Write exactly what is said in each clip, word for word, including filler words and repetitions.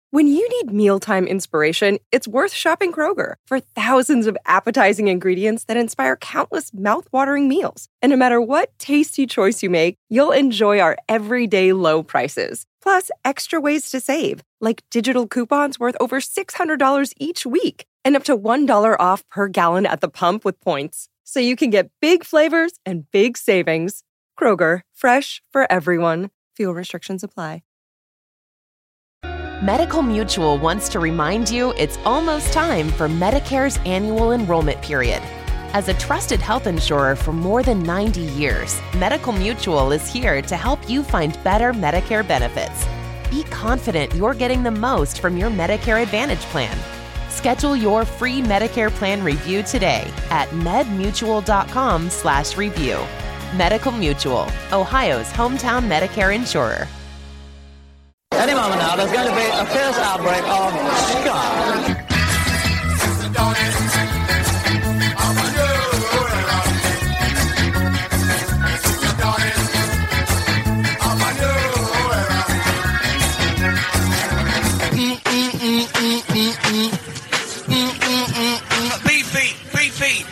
When you need mealtime inspiration, it's worth shopping Kroger for thousands of appetizing ingredients that inspire countless mouth-watering meals. And no matter what tasty choice you make, you'll enjoy our everyday low prices. Plus, extra ways to save, like digital coupons worth over six hundred dollars each week and up to one dollar off per gallon at the pump with points. So you can get big flavors and big savings. Kroger, fresh for everyone. Fuel restrictions apply. Medical Mutual wants to remind you it's almost time for Medicare's annual enrollment period. As a trusted health insurer for more than ninety years, Medical Mutual is here to help you find better Medicare benefits. Be confident you're getting the most from your Medicare Advantage plan. Schedule your free Medicare plan review today at medmutual.com slash review. Medical Mutual, Ohio's hometown Medicare insurer. Any moment now, there's going to be a fierce outbreak of ska. Beefy, beefy.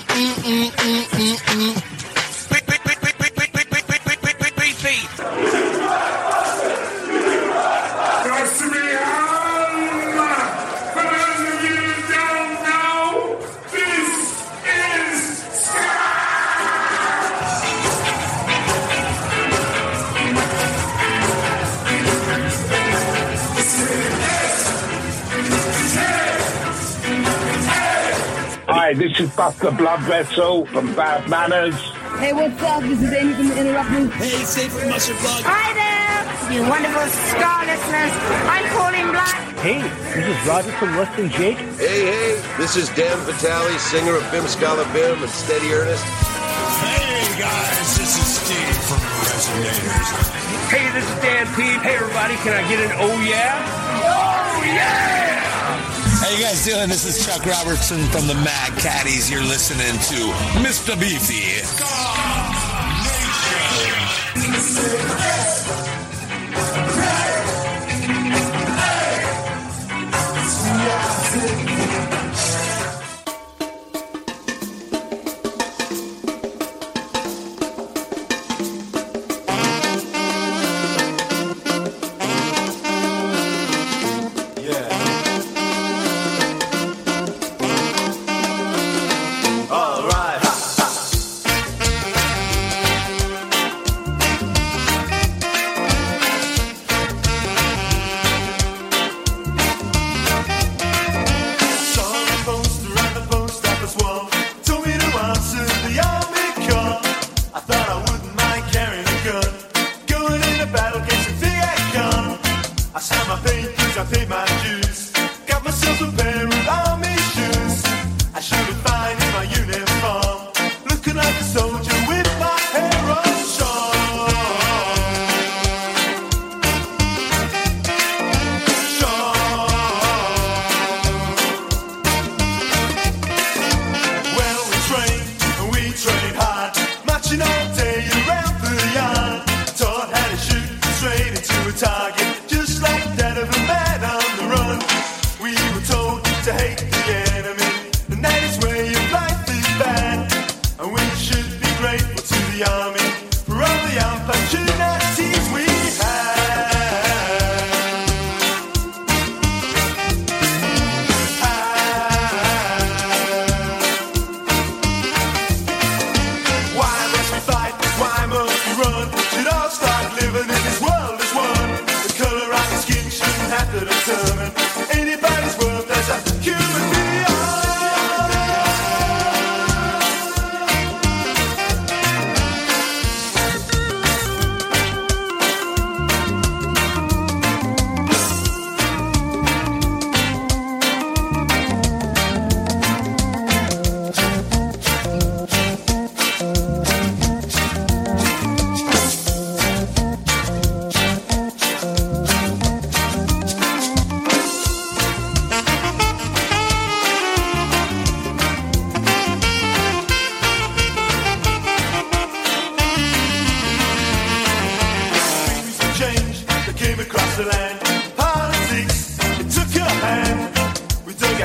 Hi, this is Buster Bloodvessel from Bad Manners. Hey, what's up? This is Amy from the Interrupting. Hey, Safe from Muscle Plug. Hi there, you wonderful ska listeners. I'm Pauline Black. Hey, this is Roger from Less Than Jake. Hey, hey, this is Dan Vitale, singer of Bim Scala Bim and Steady Ernest. Hey, guys, this is Steve from Resonators. Hey, this is Dan P. Hey, everybody, can I get an oh yeah? Oh yeah! How you guys doing? This is Chuck Robertson from the Mad Caddies. You're listening to Mister Beefy.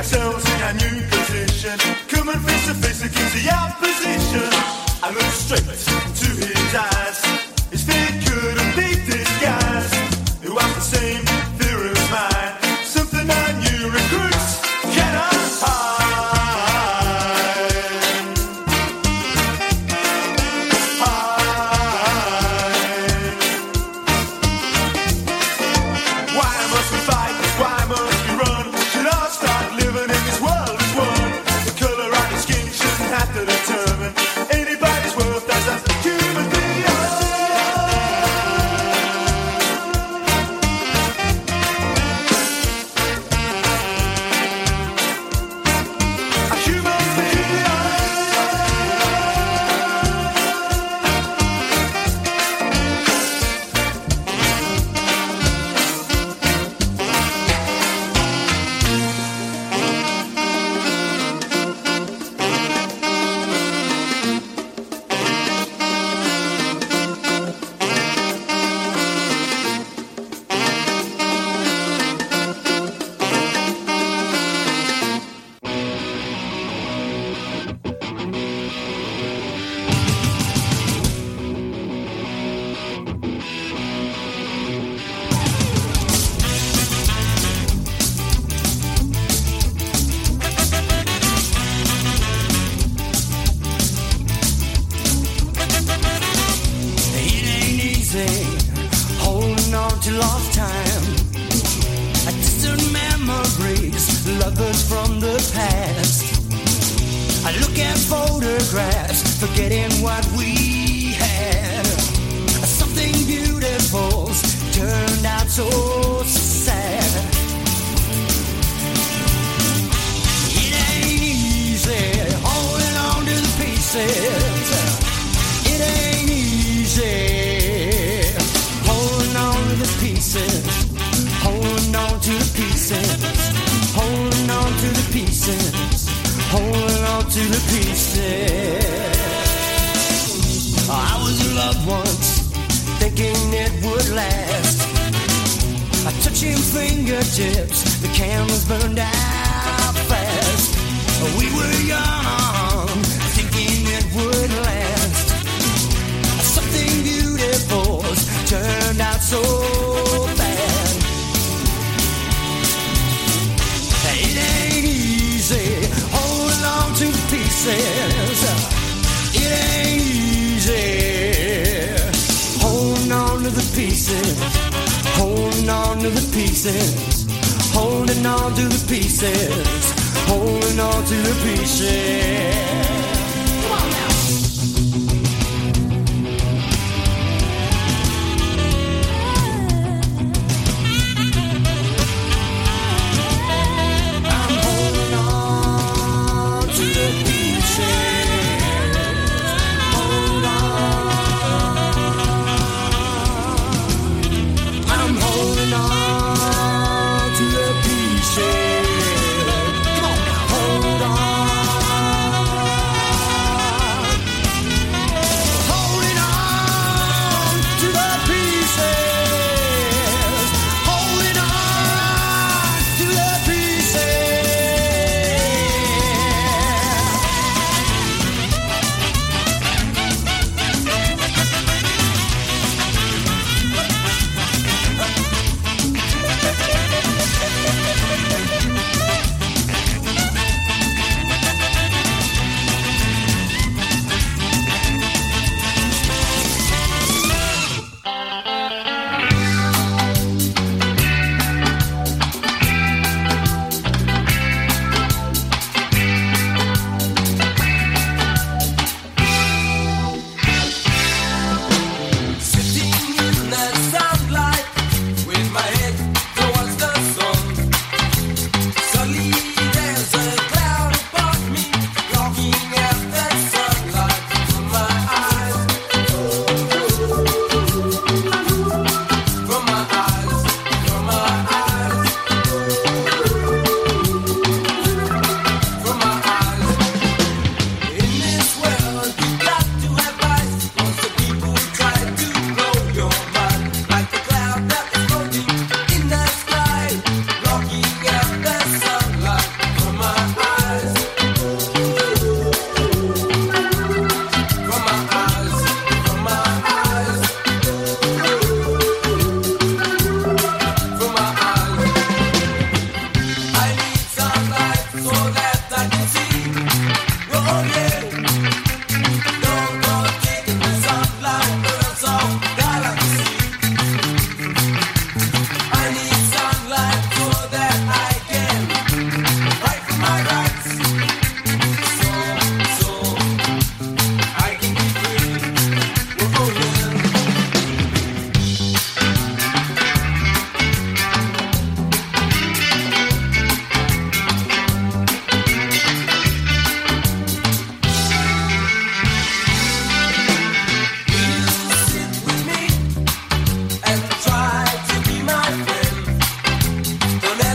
ourselves in a new position. Coming face to face against the opposition. I look straight into his eyes. His fear couldn't be disguised. It was the same fear as mine. Something I knew recruits cannot hide. Hide. Why must we fight? Why must we run? Should I start living in this world as one? The color of your skin shouldn't have to determine anybody's worth as a human being.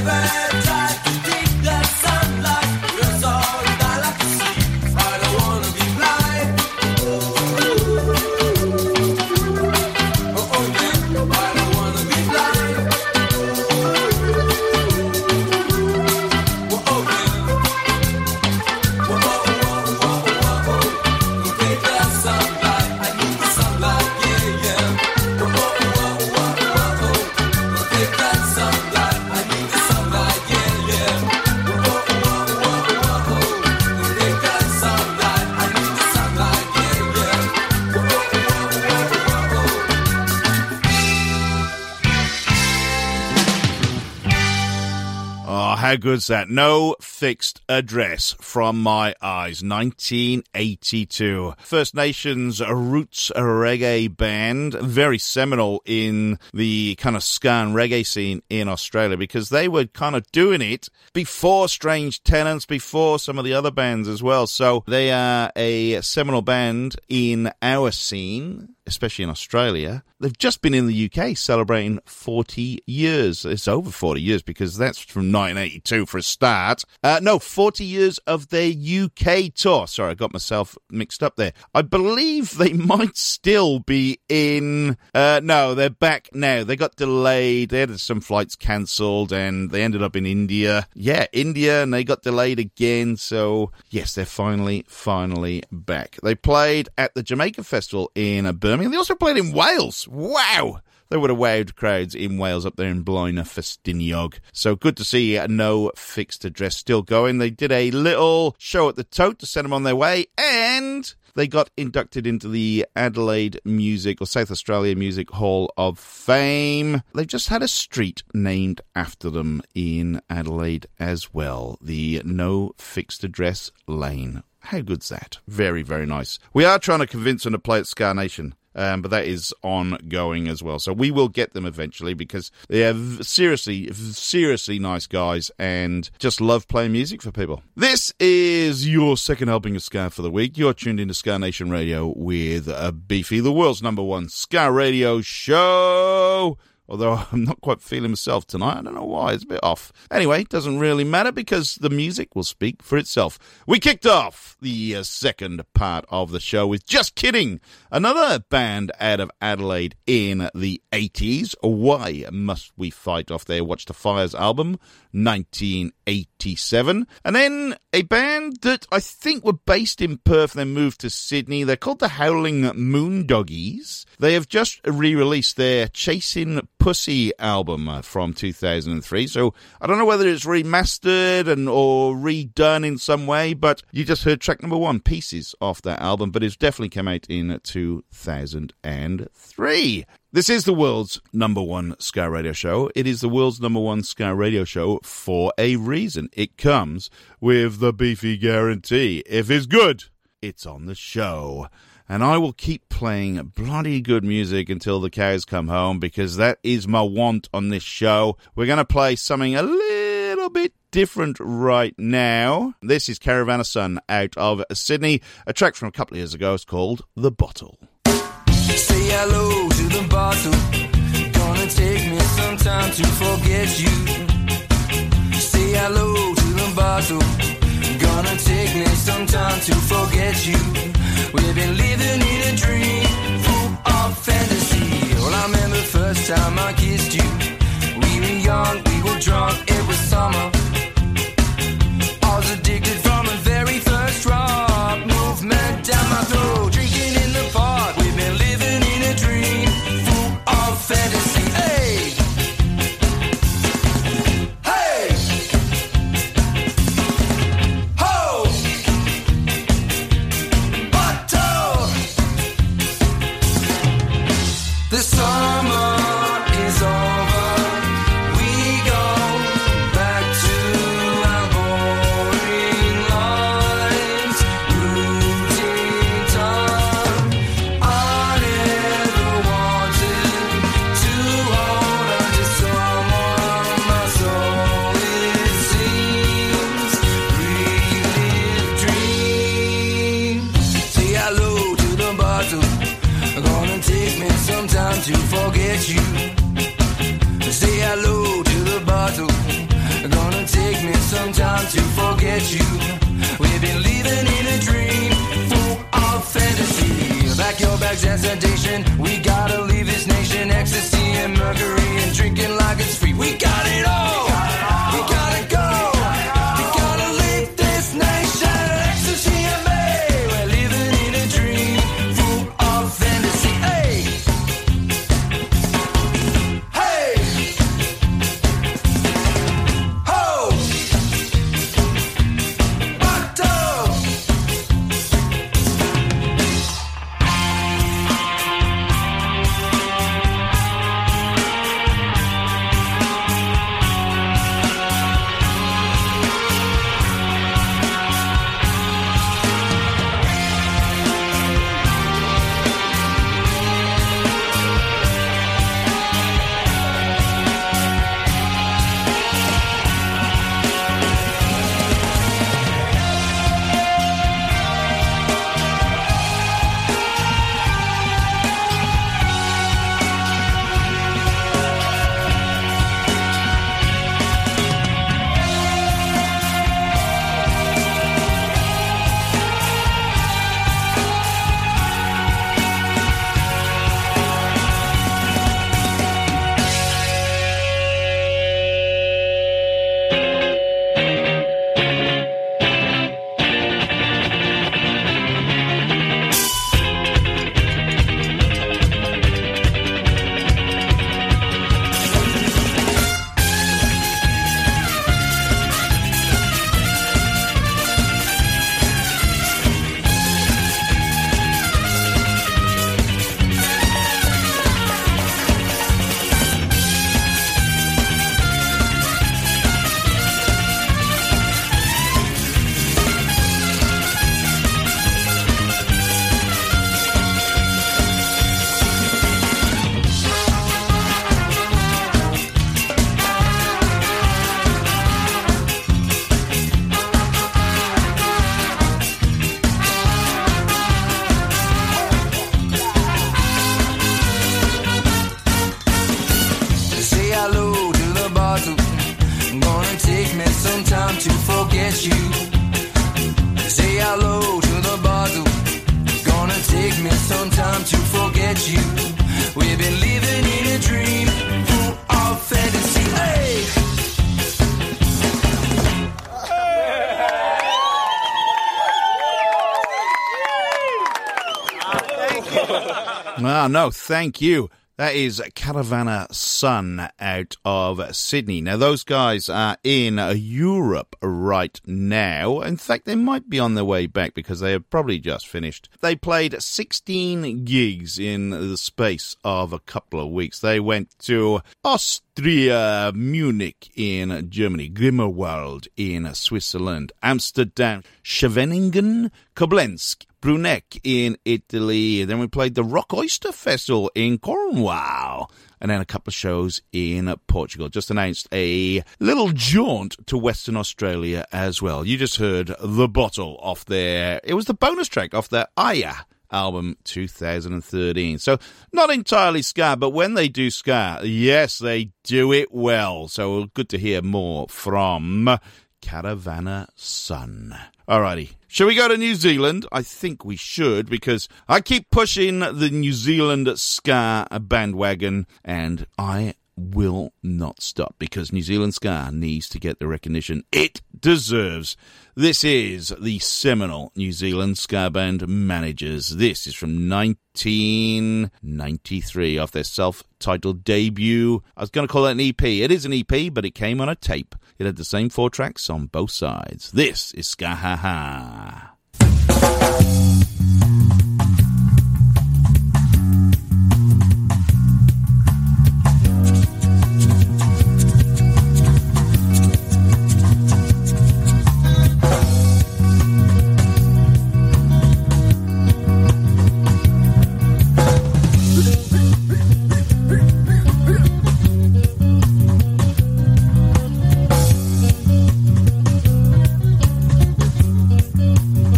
How good's that? No Fixed Address from My Eyes, nineteen eighty-two. First Nations roots reggae band, very seminal in the kind of ska and reggae scene in Australia because they were kind of doing it before Strange Tenants, before some of the other bands as well. So they are a seminal band in our scene, especially in Australia. They've just been in the U K celebrating forty years. It's over forty years because that's from nineteen eighty-two for a start. Uh, no, forty years of their U K tour. Sorry, I got myself mixed up there. I believe they might still be in... Uh, no, they're back now. They got delayed. They had some flights cancelled and they ended up in India. Yeah, India, and they got delayed again. So, yes, they're finally, finally back. They played at the Jamaica Festival in Birmingham. They also played in Wales. Wow! They would have wowed crowds in Wales up there in Blaenau Festiniog. So good to see No Fixed Address still going. They did a little show at the Tote to send them on their way, and they got inducted into the Adelaide Music or South Australia Music Hall of Fame. They've just had a street named after them in Adelaide as well. The No Fixed Address Lane. How good's that? Very, very nice. We are trying to convince them to play at Ska Nation. Um, but that is ongoing as well. So we will get them eventually because they are seriously, seriously nice guys and just love playing music for people. This is your second helping of Ska for the week. You're tuned into Ska Nation Radio with uh, Beefy, the world's number one Ska radio show. Although I'm not quite feeling myself tonight. I don't know why. It's a bit off. Anyway, doesn't really matter because the music will speak for itself. We kicked off the uh, second part of the show with Just Kidding, another band out of Adelaide in the eighties. Why Must We Fight off their Watch the Fires album, nineteen eighty-seven. And then a band that I think were based in Perth and then moved to Sydney. They're called the Howling Moondoggies. They have just re-released their Chasing Pussy album from two thousand three. So I don't know whether it's remastered and or redone in some way, but you just heard track number one, Pieces, off that album, but it's definitely came out in two thousand three. This is the world's number one Ska radio show. It is the world's number one Ska radio show for a reason. It comes with the Beefy guarantee. If it's good, it's on the show. And I will keep playing bloody good music until the cows come home because that is my want on this show. We're going to play something a little bit different right now. This is Caravan of Sun out of Sydney. A track from a couple of years ago. It's called The Bottle. Say hello to the bottle. Gonna take me some time to forget you. Say hello to the bottle. Gonna take me some time to forget you. We've been living in a dream full of fantasy. All I remember first time I kissed you. We were young, we were drunk, it was summer. I was addicted from the very first drop. Movement down my throat, drinking in the park. We've been living in a dream full of fantasy. Hey! Hey! Ho! Bottle! The summer is over. We go back to forget you. We've been living in a dream full of fantasy. Back your bags and sedation. We gotta leave this nation. Ecstasy and mercury and drinking like it's free. We got it all. We gotta go. We gotta leave this nation. Ecstasy and me. We're living in a dream full of fantasy. Hey. Hey. Ho. Bato. Say hello to the bottle. Gonna take me some time to forget you. Say hello to the bottle. Gonna take me some time to forget you. We've been living in a dream full of fantasy. Hey! Ah, no, thank you. That is Caravana Sun out of Sydney. Now, those guys are in Europe right now. In fact, they might be on their way back because they have probably just finished. They played sixteen gigs in the space of a couple of weeks. They went to Austria, Munich in Germany, Grimmerwald in Switzerland, Amsterdam, Scheveningen, Koblenz, Bruneck in Italy. Then we played the Rock Oyster Festival in Cornwall. And then a couple of shows in Portugal. Just announced a little jaunt to Western Australia as well. You just heard The Bottle off their... It was the bonus track off their Aya album two thousand thirteen. So not entirely ska, but when they do ska, yes, they do it well. So good to hear more from Caravana Sun. Alrighty. Shall we go to New Zealand? I think we should, because I keep pushing the New Zealand ska bandwagon, and I will not stop, because New Zealand ska needs to get the recognition it deserves. This is the seminal New Zealand ska band Managers. This is from nineteen ninety-three, off their self-titled debut. I was going to call it an E P. It is an E P, but it came on a tape. It had the same four tracks on both sides. This is Ska Ha Ha. Thank you.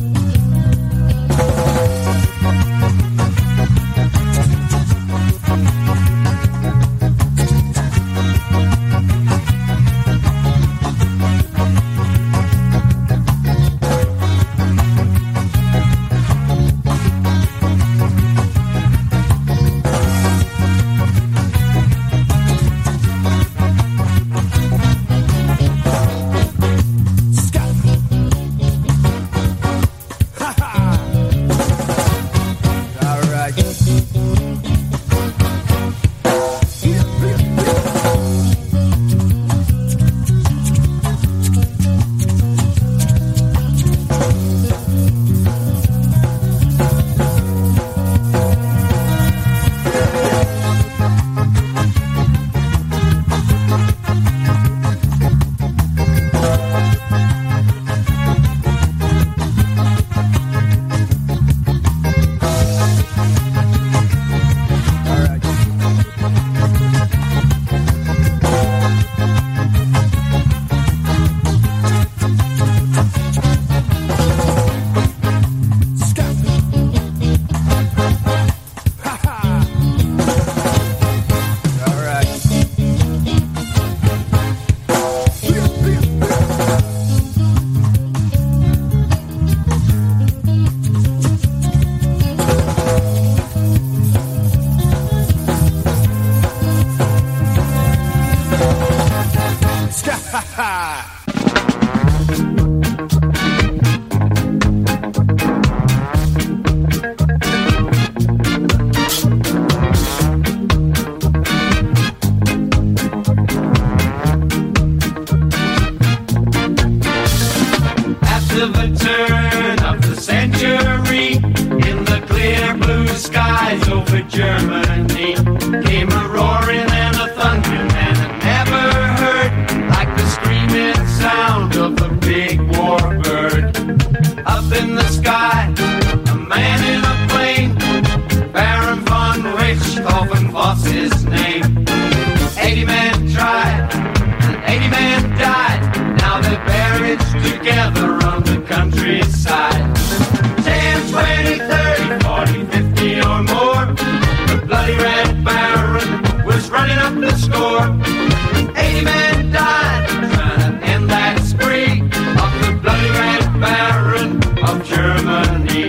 Ska! After the turn of the century, in the clear blue skies over Germany, came a roaring and a thundering and a never heard, like the screaming sound of a big war bird. Up in the sky, a man in a plane, Baron von Richthofen was his name. Eighty men tried, and eighty men died. Now they're buried together on the countryside. Ten, twenty, thirty, forty, fifty or more. The bloody Red Baron was running up the score. Eighty men died trying to end that spree of the bloody Red Baron of Germany.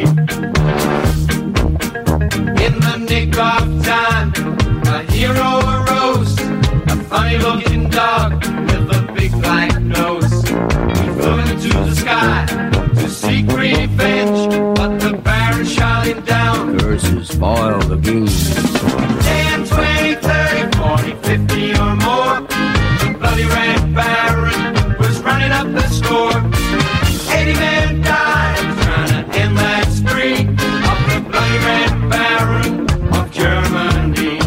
In the nick of time, a hero arose, a funny-looking dog with a big black nose. He flew into the sky to seek revenge, but the Baron shot him down. Curses spoil the beans. Ten, twenty, thirty, forty, fifty or more. The bloody Red Baron was running up the score. Eighty men died trying to end that spree of the bloody Red Baron of Germany.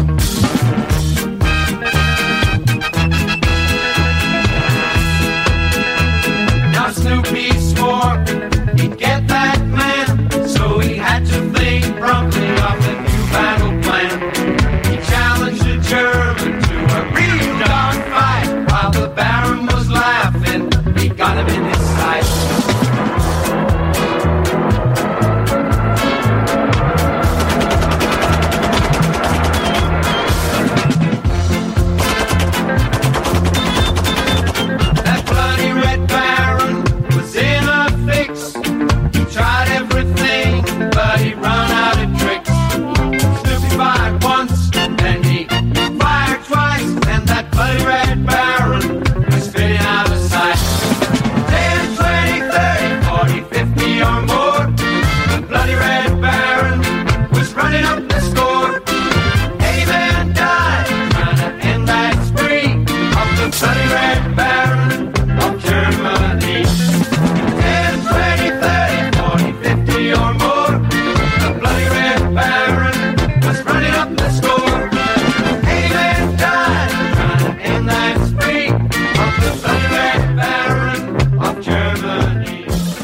Now Snoopy swore he'd get that man, so he had to think promptly of the new battle plan. He challenged the German to a real dog fight. While the Baron was laughing, he got him in his sights. That bloody Red Baron was in a fix. He tried everything, but he run out of tricks. Snoopy fired once, then he fired twice, and that bloody Red Baron was spitting out of sight. Ten, twenty, thirty, forty, fifty or more. The bloody Red Baron was running up the score. Eighty men died trying to end that spree of the bloody Red Baron of Germany. Ten, twenty, thirty, forty, fifty or more. The bloody Red Baron was running up the score. Eighty men died trying to end that spree of the bloody Red Baron of Germany.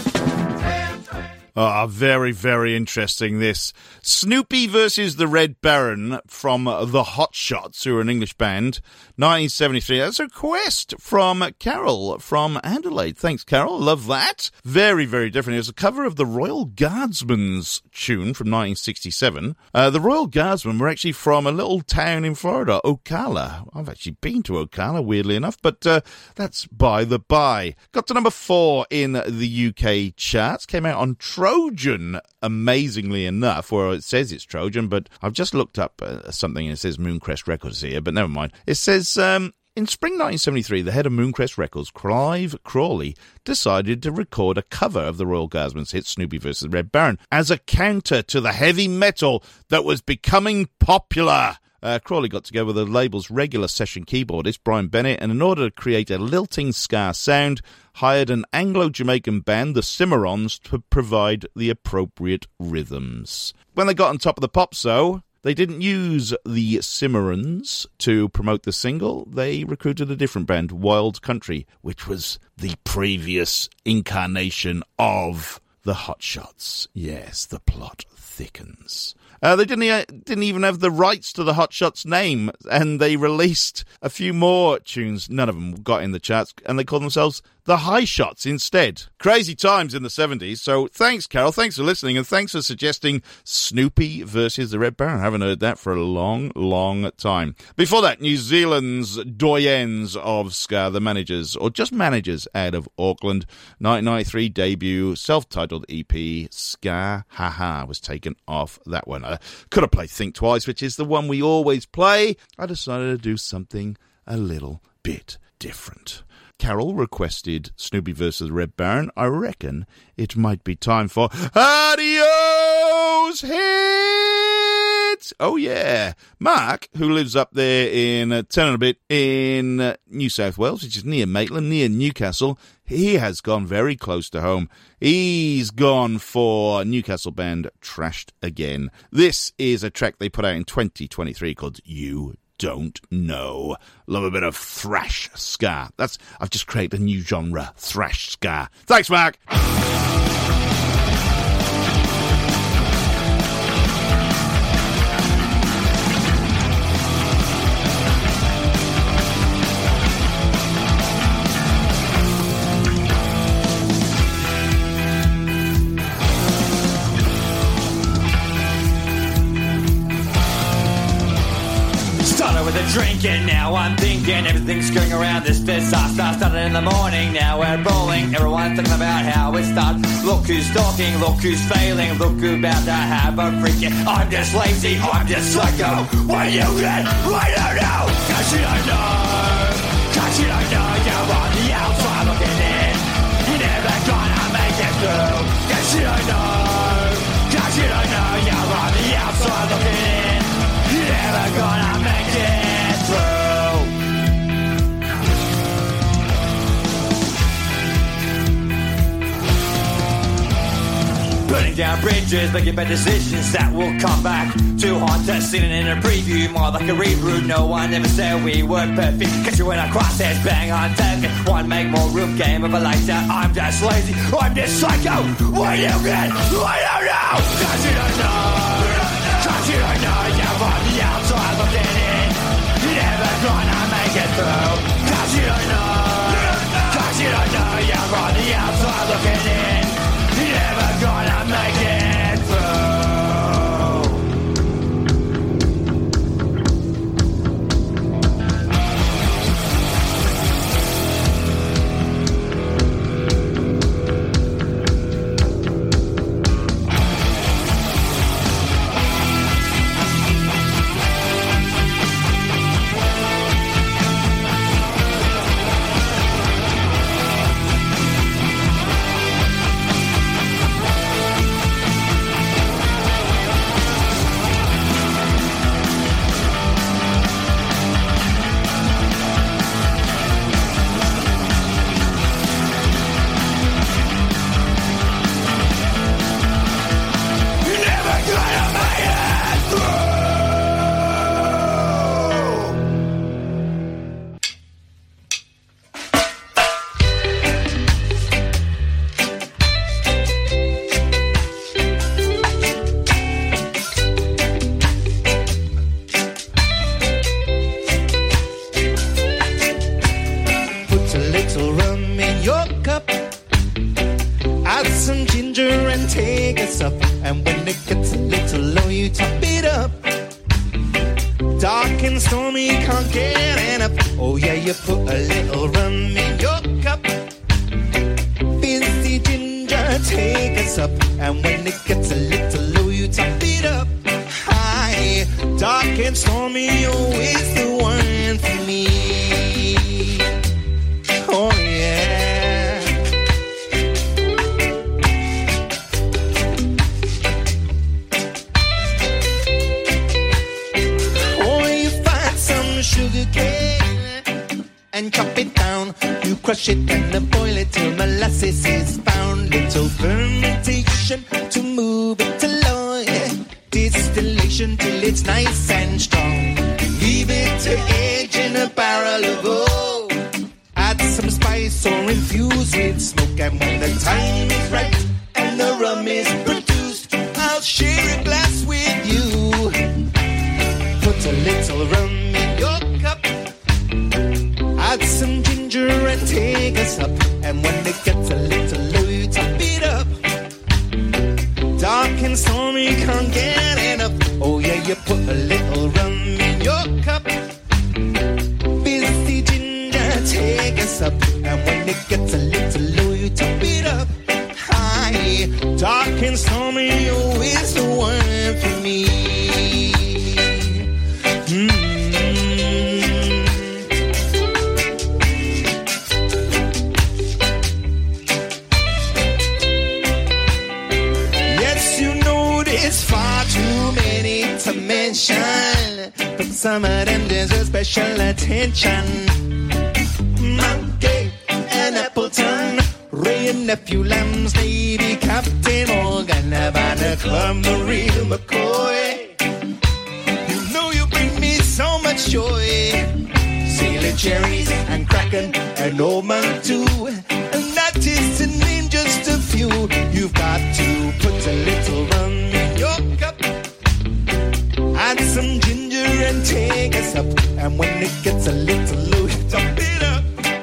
Ah, very, very interesting, this. Snoopy versus the Red Baron from the Hot Shots, who are an English band, nineteen seventy-three. That's a request from Carol from Adelaide. Thanks, Carol. Love that. Very, very different. It was a cover of the Royal Guardsmen's tune from nineteen sixty-seven. Uh, the Royal Guardsmen were actually from a little town in Florida, Ocala. I've actually been to Ocala, weirdly enough, but uh, that's by the by. Got to number four in the U K charts. Came out on Trojan, amazingly enough, or it says it's Trojan, but I've just looked up uh, something and it says Mooncrest Records here, but never mind. It says, um, in spring nineteen seventy-three, the head of Mooncrest Records, Clive Crawley, decided to record a cover of the Royal Guardsmen's hit Snoopy versus Red Baron as a counter to the heavy metal that was becoming popular. Uh, Crawley got together with the label's regular session keyboardist, Brian Bennett, and in order to create a lilting ska sound, hired an Anglo-Jamaican band, the Cimarrons, to provide the appropriate rhythms. When they got on top of the pops, though, they didn't use the Cimarrons to promote the single. They recruited a different band, Wild Country, which was the previous incarnation of the Hot Shots. Yes, the plot thickens. Uh, they didn't e- didn't even have the rights to the Hot Shots name, and they released a few more tunes. None of them got in the charts, and they called themselves the High Shots instead. Crazy times in the seventies. So thanks, Carol. Thanks for listening, and thanks for suggesting Snoopy versus the Red Baron. I haven't heard that for a long, long time. Before that, New Zealand's doyens of ska, the Managers, or just Managers, out of Auckland. nineteen ninety-three debut, self-titled E P, Ska Ha Ha, was taken off that one. I could have played Think Twice, which is the one we always play. I decided to do something a little bit different. Carol requested Snoopy versus Red Baron. I reckon it might be time for Adios Hits! Oh, yeah. Mark, who lives up there in uh, ten and a bit in uh, New South Wales, which is near Maitland, near Newcastle, he has gone very close to home. He's gone for Newcastle band Trashed Again. This is a track they put out in twenty twenty-three called You Don't Know. Love a bit of thrash ska. That's I've just created a new genre, thrash ska. Thanks, Mark. With a drink and now I'm thinking everything's going around this disaster. Started in the morning, now we're rolling. Everyone's talking about how it starts. Look who's talking, look who's failing. Look who's about to have a freak. I'm just lazy, I'm just psycho. What do you get? I don't know. Cause you don't know. Cause you don't know. You're on the outside looking in. You're never gonna make it through. Cause you don't know. Cause you don't know. You're on the outside looking in. You're never gonna make it through. Burning down bridges, making bad decisions that will come back to haunt us. Sitting in a preview, more like a reboot. No one ever said we were perfect. Catch you in our crosshairs, bang on target. One make more room, game of a lifetime. I'm just lazy, I'm just psycho. What do you get? I don't know. Cause you don't know. Cause you don't know. You're on the outside looking in. You're never gonna make it through. Cause you don't know. Cause you don't know. You're on the outside looking in. You're never gonna make it through. some of them deserve special attention. Monkey and Appleton, Ray and Nephew Lambs, Navy Captain Morgan, Havana Club, the real McCoy. You know you bring me so much joy. Sailor Cherries and Kraken and Old Man too. And that is to name just a few. You've got to put a little rum in your cup, add some ginger and take a sup. And when it gets a little low, top it up.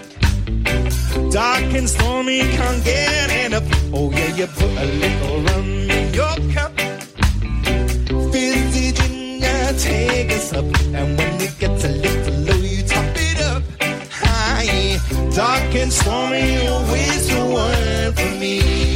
Dark and stormy, can't get enough. Oh yeah, you put a little rum in your cup. Fizzy ginger, take a sup. And when it gets a little low, you top it up. High, dark and stormy, always the one for me.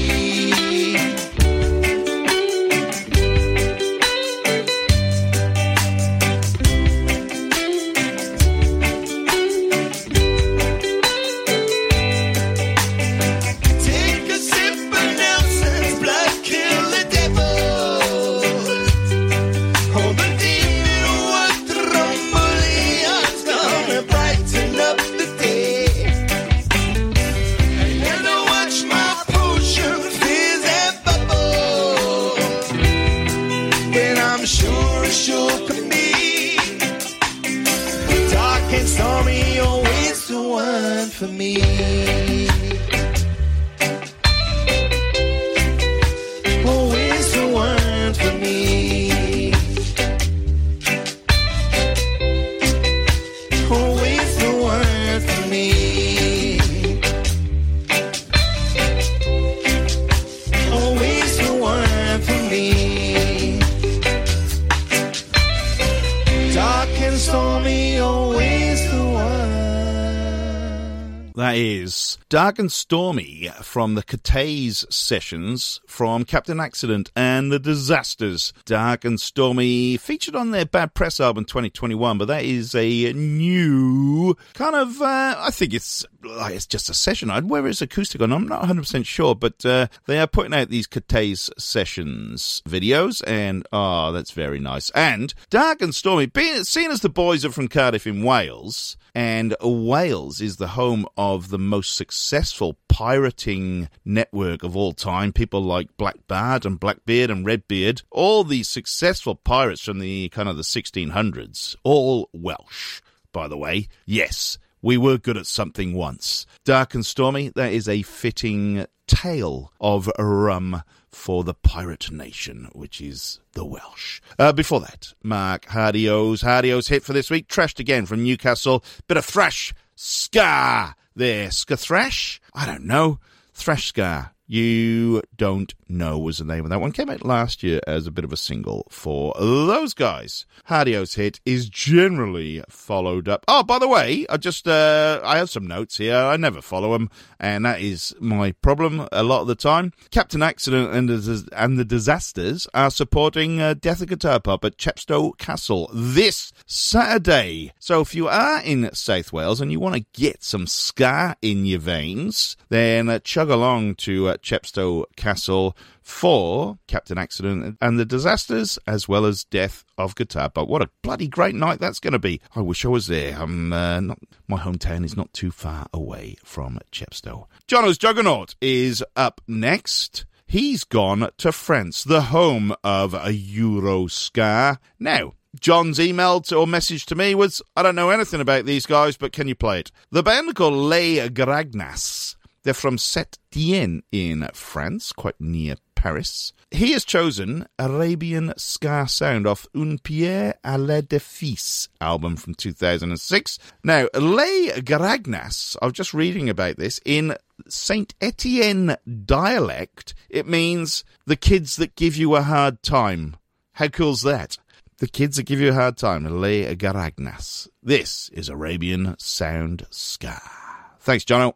For me, always the one for me, always the one for me, always the one for me, dark and stormy, always the one. That is Dark and Stormy from the Cathays sessions from Captain Accident and the Disasters. Dark and Stormy featured on their Bad Press album twenty twenty-one, but that is a new kind of, uh, I think it's like it's just a session. Whether it's acoustic or not, I'm not one hundred percent sure, but uh, they are putting out these Cathays sessions videos, and oh, that's very nice. And Dark and Stormy, being seen as the boys are from Cardiff in Wales, and Wales is the home of the most successful pirating network of all time. People like Black Bard and Blackbeard and Redbeard, all these successful pirates from the kind of the sixteen hundreds, all Welsh, by the way. Yes, we were good at something once. Dark and Stormy, that is a fitting tale of rum for the pirate nation, which is the Welsh. Uh, before that, Mark Hardio's Hardio's hit for this week, Trashed Again from Newcastle. Bit of thrash, ska there. Ska thrash? I don't know. Thrash ska. You Don't Know was the name of that one. Came out last year as a bit of a single for those guys. Hardio's hit is generally followed up. Oh, by the way, I just, uh, I have some notes here. I never follow them, and that is my problem a lot of the time. Captain Accident and the, and the Disasters are supporting uh, Death of Guitar Pop at Chepstow Castle this Saturday. So if you are in South Wales and you want to get some ska in your veins, then uh, chug along to uh, Chepstow Castle for Captain Accident and the Disasters, as well as Death of Guitar Pop. What a bloody great night that's going to be. I wish I was there. I'm uh, not, my hometown is not too far away from Chepstow. Jono's Juggernaut is up next. He's gone to France, the home of a Euroska. Now, John's email to, or message to me was, I don't know anything about these guys, but can you play it? The band are called Les Gragnas. They're from Septienne in France, quite near Paris. He has chosen Arabian ska sound off Un Pierre à l'Édifice album from two thousand six. Now, Les Gragnas, I was just reading about this, in Saint Etienne dialect, it means the kids that give you a hard time. How cool's that? The kids that give you a hard time, Les Gragnas. This is Arabian sound ska. Thanks, Jono.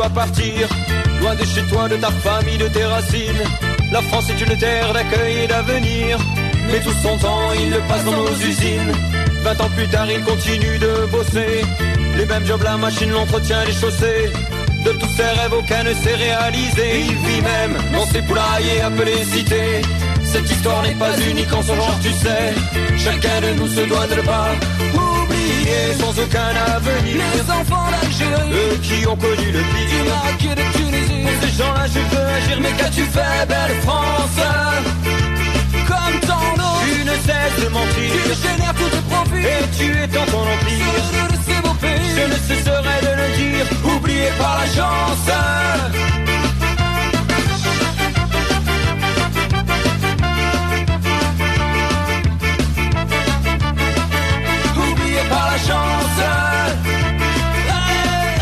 dois partir, loin de chez toi, de ta famille, de tes racines. La France est une terre d'accueil et d'avenir, mais tout son temps il le passe dans nos usines. Vingt ans plus tard il continue de bosser, les mêmes jobs, la machine, l'entretien, les chaussées. De tous ses rêves aucun ne s'est réalisé. Il vit même dans ses poulaillers appelés cités. Cette histoire n'est pas unique en son genre, tu sais. Chacun de nous se doit de ne pas oublier, sans aucun avenir, les enfants d'Algérie, eux qui ont connu le pire, du Maroc et de Tunisie. Pour ces gens-là je veux agir, mais qu'as-tu fait, belle France? Comme tant d'autres, tu ne cesses de mentir, tu génères tous tes profits, et tu étends ton empire sur de ces beaux pays. Je ne cesserai de le dire, oublié par la chance. Par la chance. Hey.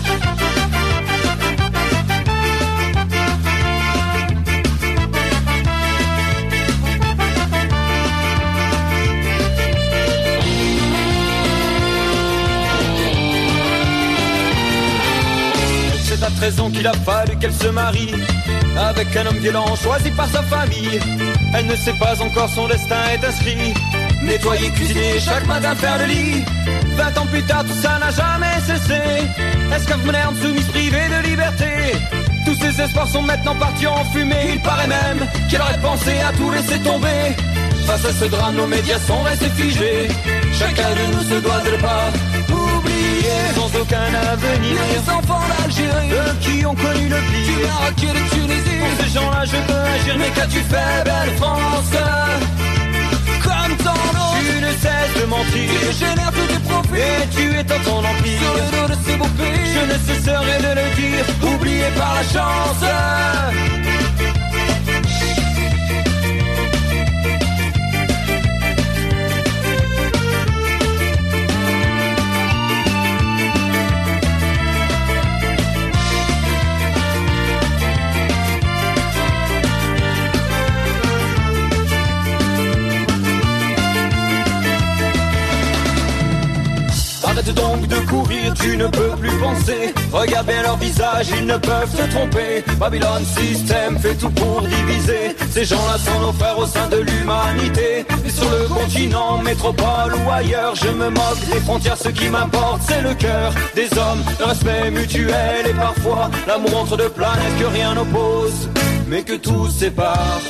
C'est à treize ans qu'il a fallu qu'elle se marie avec un homme violent choisi par sa famille. Elle ne sait pas encore, son destin est inscrit. Nettoyer, cuisiner, chaque matin faire le lit. Vingt ans plus tard, tout ça n'a jamais cessé. Esclave moderne, soumise, privée de liberté. Tous ses espoirs sont maintenant partis en fumée. Il paraît même qu'elle aurait pensé à tout laisser tomber. Face à ce drame, nos médias sont restés figés. Chacun de nous se doit de ne pas oublier, sans aucun avenir, les enfants d'Algérie, eux qui ont connu le pire, du Maroc et de Tunisie. Pour ces gens-là je peux agir, mais qu'as-tu fait, belle France? Comme tant d'autres, tu ne cesses de mentir, tu génères tous tes profits, et tu étends ton empire sur le dos de ces beaux pays. Je ne cesserai de le dire, oublié par la chance. Arrête donc de courir, tu ne peux plus penser. Regarde bien leur visage, ils ne peuvent te tromper. Babylone système fait tout pour diviser. Ces gens-là sont nos frères au sein de l'humanité. Et sur le continent, métropole ou ailleurs, je me moque des frontières, ce qui m'importe c'est le cœur des hommes, le respect mutuel et parfois l'amour entre deux planètes que rien n'oppose, mais que tout sépare.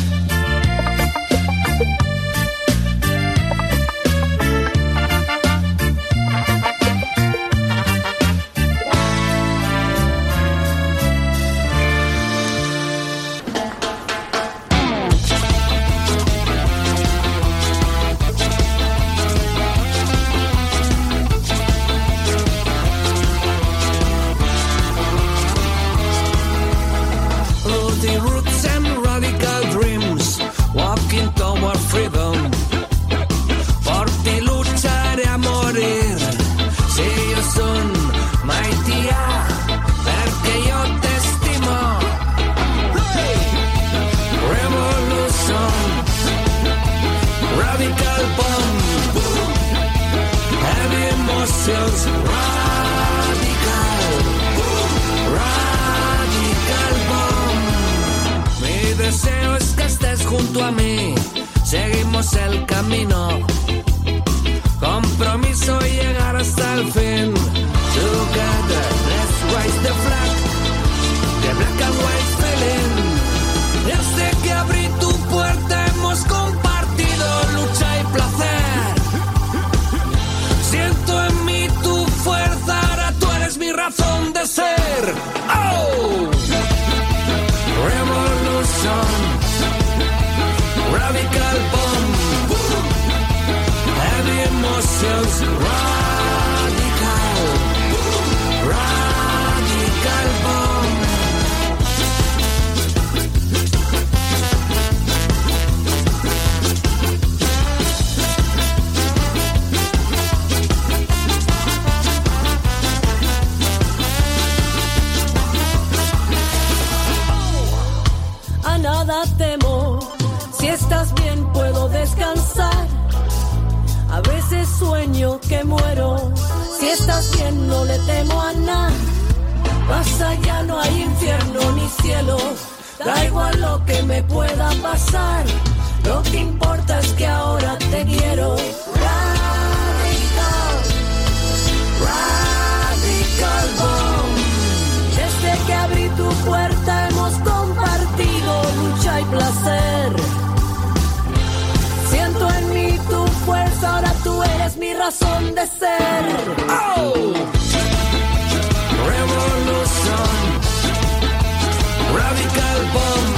Junto a mí, seguimos el camino. Compromiso y llegar hasta el fin. Together, let's raise the flag. The black and white feeling. Desde que abrí tu puerta hemos compartido lucha y placer. Siento en mí tu fuerza, ahora tú eres mi razón de ser. Oh, revolution. Radical bomb, heavy emotions, radical, radical bomb. A nada temo. Si estás bien puedo descansar. A veces sueño que muero. Si estás bien no le temo a nada. Vas a ya no hay infierno ni cielo. Da igual lo que me pueda pasar, lo que importa es que ahora te quiero. Radical, Radical Bomb. Desde que abrí tu puerta hemos compartido lucha y placer. Siento en mí tu fuerza, ahora tú eres mi razón de ser. Oh. Revolution, Radical Bomb,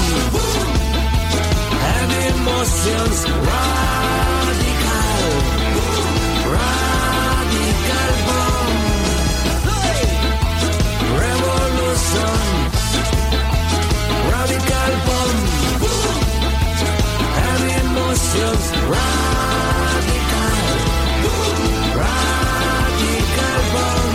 and emotions, radical, Radical Bomb, hey. Revolution, Radical Bomb, and emotions, radical, Radical Bomb.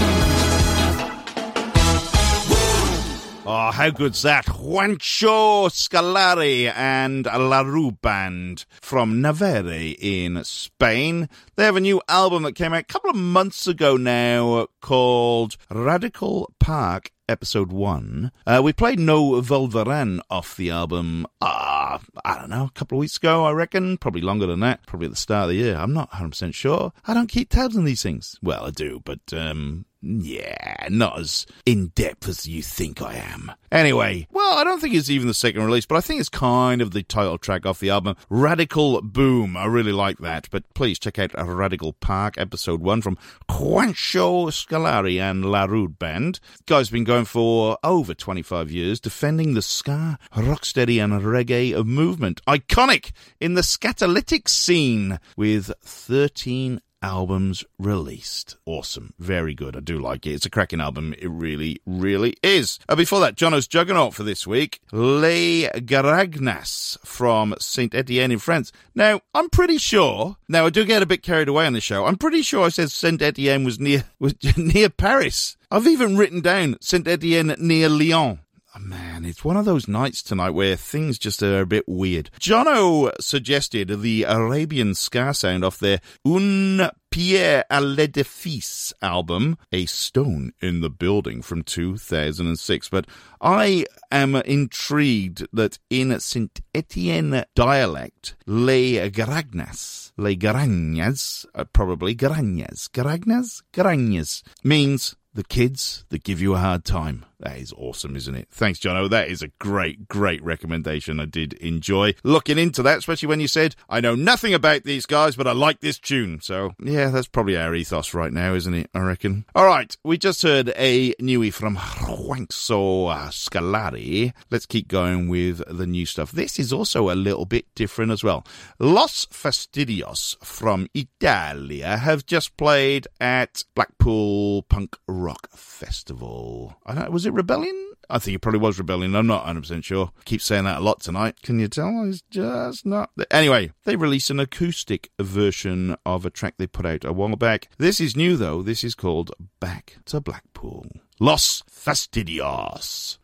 Oh, how good's that? Juancho Scalari and La Rue Band from Navarre in Spain. They have a new album that came out a couple of months ago now called Radical Park Episode one. Uh, we played No Volveran off the album, uh, I don't know, a couple of weeks ago, I reckon. Probably longer than that. Probably at the start of the year. I'm not one hundred percent sure. I don't keep tabs on these things. Well, I do, but, um... yeah, not as in-depth as you think I am. Anyway, well, I don't think it's even the second release, but I think it's kind of the title track off the album, Radical Boom. I really like that, but please check out Radical Park, Episode one from Juancho Scalari and La Rue Band. The guy's been going for over twenty-five years, defending the ska, rocksteady and reggae movement. Iconic in the scatalytic scene, with thirteen albums released. Awesome. Very good. I do like it. It's a cracking album. It really, really is. Uh, before that, Jono's Juggernaut for this week. Les Garagnas from Saint Etienne in France. Now, I'm pretty sure, now I do get a bit carried away on the show, I'm pretty sure I said Saint Etienne was near, was near Paris. I've even written down Saint Etienne near Lyon. Oh, man, it's one of those nights tonight where things just are a bit weird. Jono suggested the Arabian ska sound off their Un Pierre à l'Édifice album, A Stone in the Building from two thousand six. But I am intrigued that in Saint Etienne dialect, Les Garagnas, Les Garagnas, uh, probably Garagnas, Garagnas, Garagnas, means the kids that give you a hard time. That is awesome, isn't it? Thanks, Jono. That is a great, great recommendation. I did enjoy looking into that, especially when you said, I know nothing about these guys, but I like this tune. So, yeah, that's probably our ethos right now, isn't it? I reckon. All right, we just heard a newie from Juancho Scalari. Let's keep going with the new stuff. This is also a little bit different as well. Los Fastidios from Italia have just played at Blackpool Punk Rock Festival. I don't, was it Rebellion? I think it probably was Rebellion. I'm not one hundred percent sure. Keep saying that a lot tonight. Can you tell? It's just not... Anyway, they released an acoustic version of a track they put out a while back. This is new, though. This is called Back to Blackpool. Los Fastidios.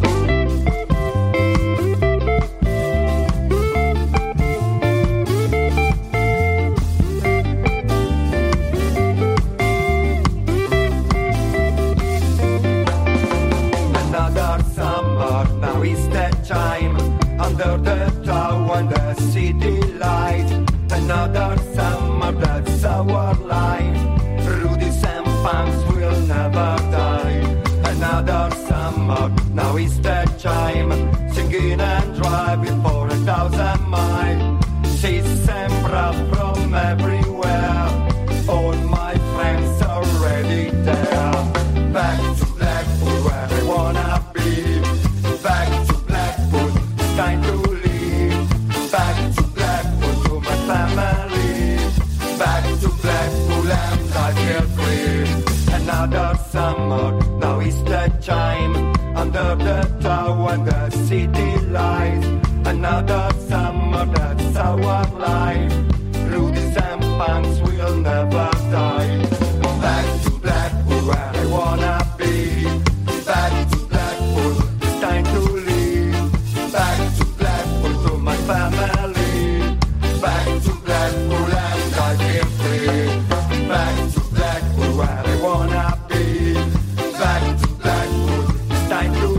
Now is the time, under the tower and the city light. Another summer, that's our life. Rudies and punks will never die. Another summer, now is the time. Singing and driving for a thousand miles. She's sembra from everywhere. All my friends are already there. Back to Blackpool where I wanna be. Back to Blackpool, it's time to leave. Back to Blackpool to my family. Back to Blackpool and I feel free. Another summer, now is the time. Under the tower and the city light. Another summer, that's our life. Rudies and punks will never die. Back to Blackpool where I wanna be. Back to Blackpool, it's time to leave. Back to Blackpool to my family. Back to Blackpool and I feel free. Back to Blackpool where I wanna be. Back to Blackpool, it's time to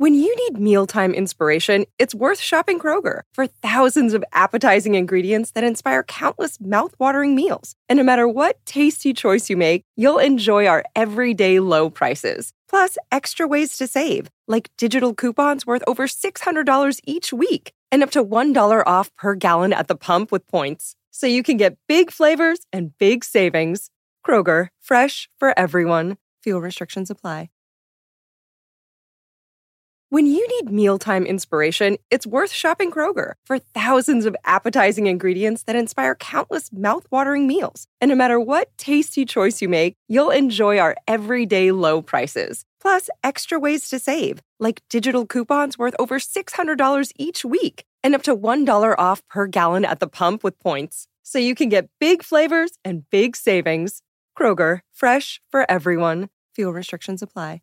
When you need mealtime inspiration, it's worth shopping Kroger for thousands of appetizing ingredients that inspire countless mouth-watering meals. And no matter what tasty choice you make, you'll enjoy our everyday low prices. Plus, extra ways to save, like digital coupons worth over six hundred dollars each week and up to one dollar off per gallon at the pump with points. So you can get big flavors and big savings. Kroger, fresh for everyone. Fuel restrictions apply. When you need mealtime inspiration, it's worth shopping Kroger for thousands of appetizing ingredients that inspire countless mouth-watering meals. And no matter what tasty choice you make, you'll enjoy our everyday low prices. Plus, extra ways to save, like digital coupons worth over six hundred dollars each week and up to one dollar off per gallon at the pump with points. So you can get big flavors and big savings. Kroger, fresh for everyone. Fuel restrictions apply.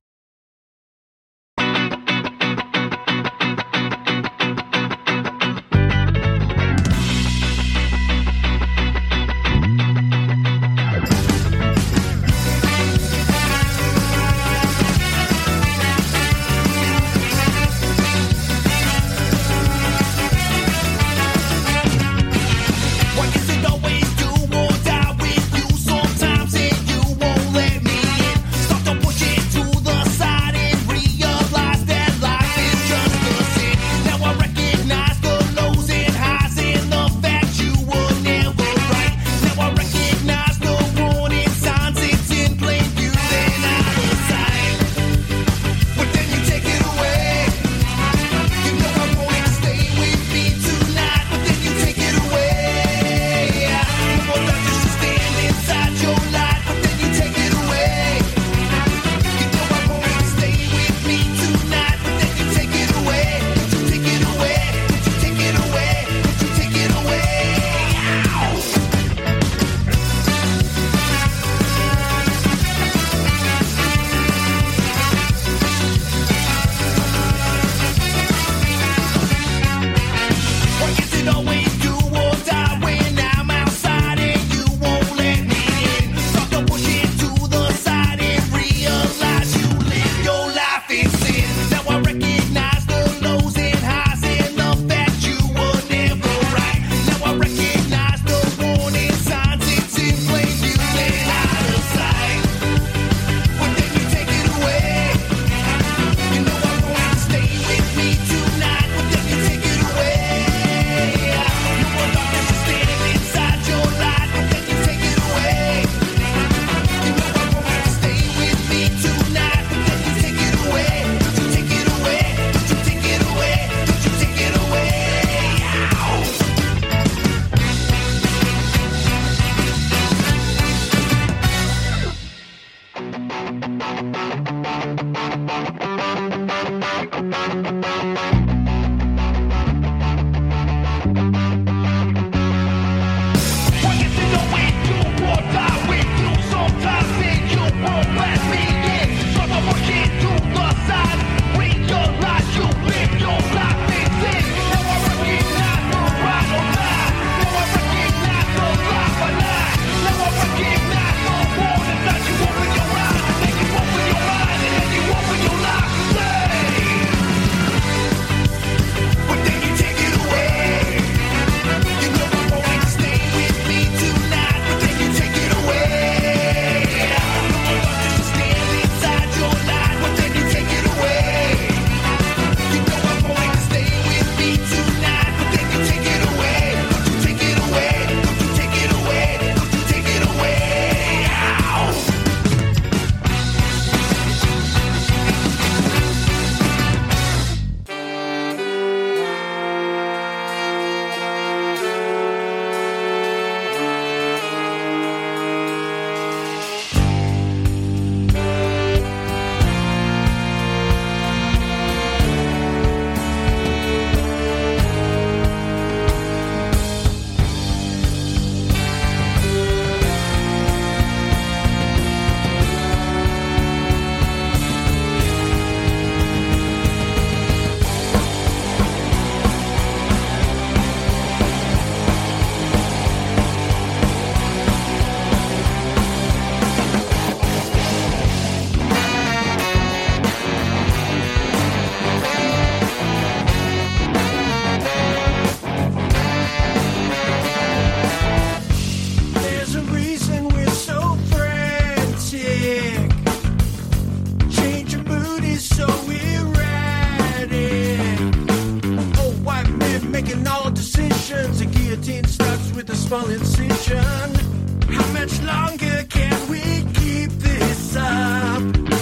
fall incision. How much longer can we keep this up?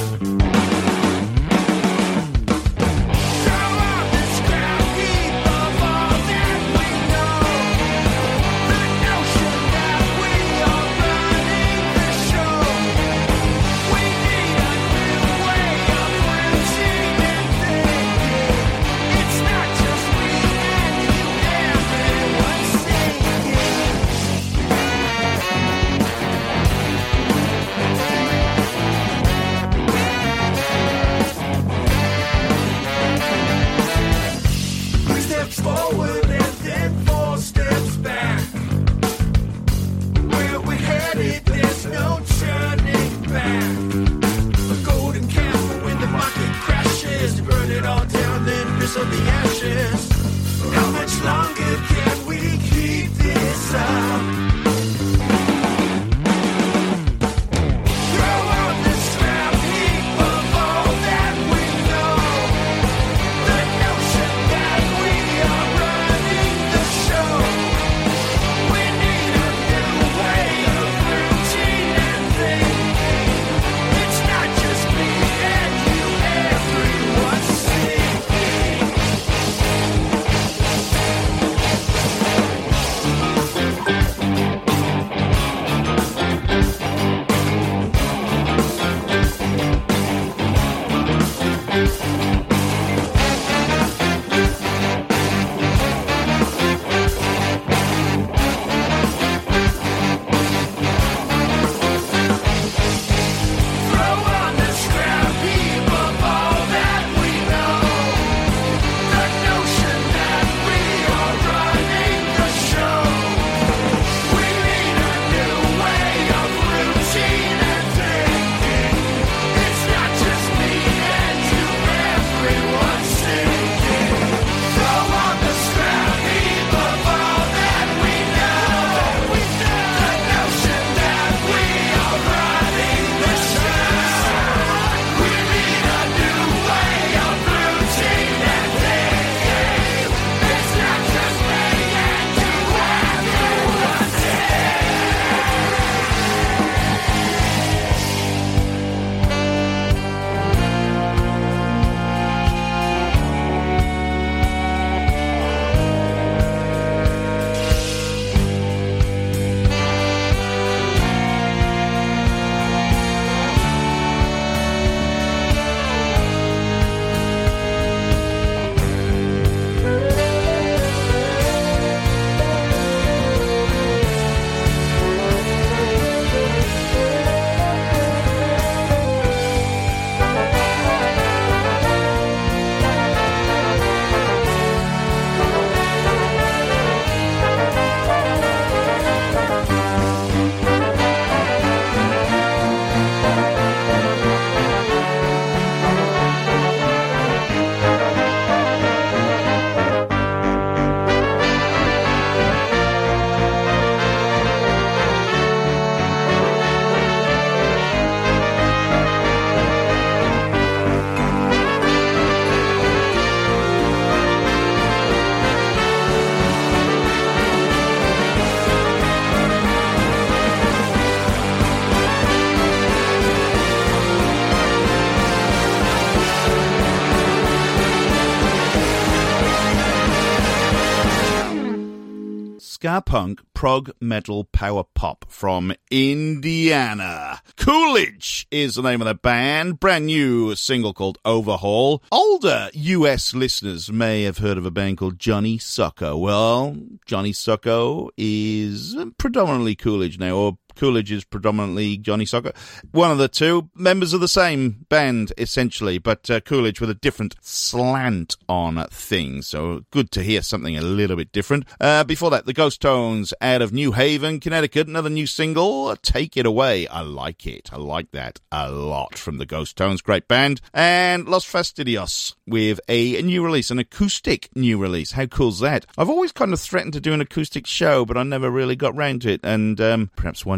Forward and then four steps back. Where we're headed, there's no turning back. A golden calf, but when the market crashes, you burn it all down, then piss on the ashes. How much longer can we keep this up? ska punk, prog metal power pop from Indiana. Coolidge is the name of the band. Brand new single called Overhaul. Older U S listeners may have heard of a band called Johnny Socko. Well, Johnny Socko is predominantly Coolidge now, or Coolidge is predominantly Johnny Socko. One of the two, members of the same band, essentially, but uh, Coolidge with a different slant on things. So good to hear something a little bit different. Uh, before that, the Ghost Tones out of New Haven, Connecticut. Another new single, Take It Away. I like it. I like that a lot from the Ghost Tones. Great band. And Los Fastidios with a new release, an acoustic new release. How cool's that? I've always kind of threatened to do an acoustic show, but I never really got round to it. And um, perhaps one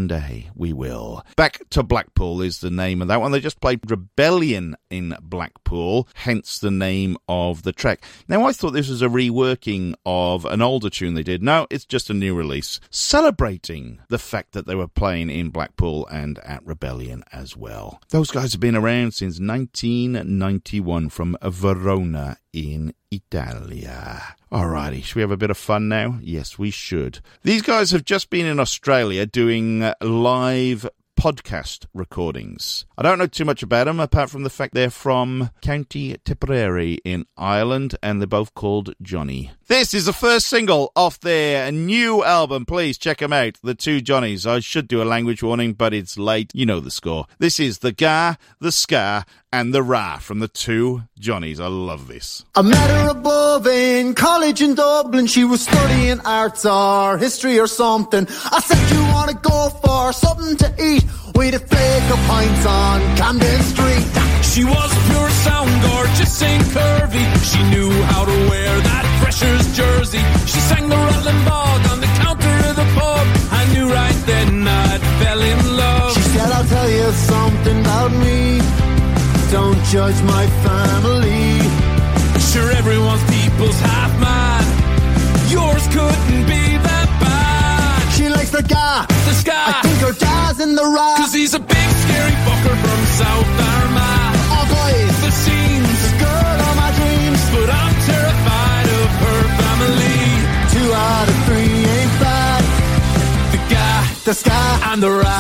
one day we will. Back to Blackpool is the name of that one. They just played Rebellion in Blackpool, hence the name of the track. Now, I thought this was a reworking of an older tune they did. No, it's just a new release, celebrating the fact that they were playing in Blackpool and at Rebellion as well. Those guys have been around since nineteen ninety-one from Verona in Italia. Alrighty, should we have a bit of fun now? Yes, we should. These guys have just been in Australia doing live podcast recordings. I don't know too much about them, apart from the fact they're from County Tipperary in Ireland, and they're both called Johnny. This is the first single off their new album. Please check them out, The Two Johnnies. I should do a language warning, but it's late. You know the score. This is the Ga, the Ska, and the Ra from The Two Johnnies. I love this. I met her above in college in Dublin. She was studying arts or history or something. I said, you want to go for something to eat? We'd a flake of pints on Camden Street. She was pure sound, gorgeous and curvy. She knew how to wear that Fresher's jersey. She sang the Rutland Bog on the counter of the pub. I knew right then I'd fell in love. She said, I'll tell you something about me. Don't judge my family. Sure, everyone's people's half mad. Yours couldn't be that bad. She likes the Ga, the Ska. I think her dad's in the Ra. Cause he's a big scary fucker from South Armagh. Oh boys, the scenes, the girl of my dreams. But I'm terrified of her family. Two out of three ain't bad. The Ga, the Ska, and the Ra.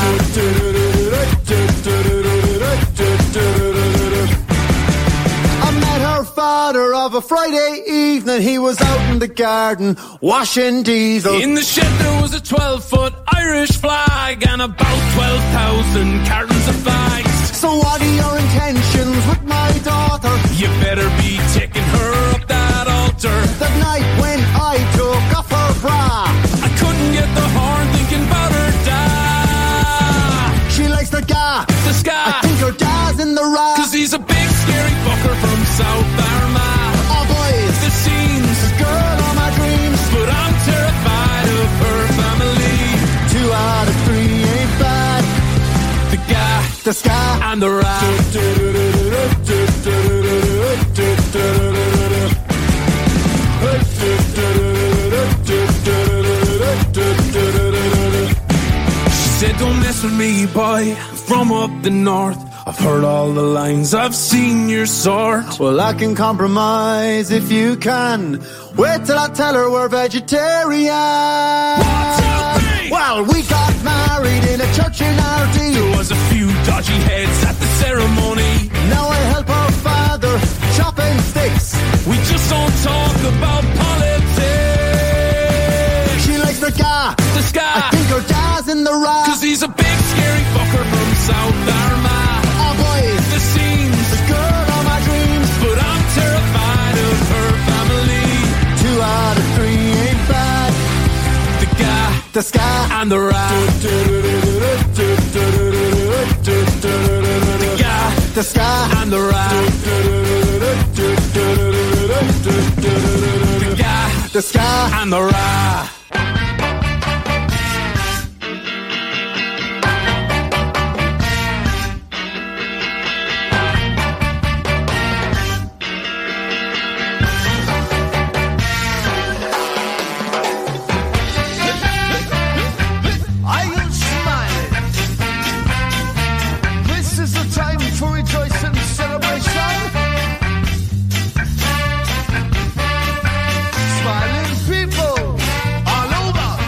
I met her father of a Friday evening. He was out in the garden washing diesel. In the shed there was a twelve-foot Irish flag and about twelve thousand cartons of fags. So what are your intentions with my daughter? You better be taking her up that altar. That night when I took off her bra, I couldn't get the horn thinking about her dad. She likes the Ga, the Ska. I think her dad's in the Ra. Cause he's a big scary fucker from South Armagh. Oh boys, the scenes, the girl of my dreams. But I'm terrified of her family. Two out of three ain't bad. The Ga, the Ska, and the Ra. She said, don't mess with me, boy, from up the north. I've heard all the lines, I've seen your sort. Well, I can compromise if you can. Wait till I tell her we're vegetarian. One, two, three. Well, we got married in a church in Ardee. There was a few dodgy heads at the ceremony. Now I help her father chopping sticks. We just don't talk about politics. She likes the Ga, the Ska. I think her dad's in the Ra. Cause he's a big scary fucker from South Armagh. Oh boys, the scenes, the girl of my dreams. But I'm terrified of her family. Two out of three ain't bad. The Ga, the Ska, and the Ra. The Ga, the Ska, and the Ra. The Ga, the Ska, and the Ra. Smiling people all over.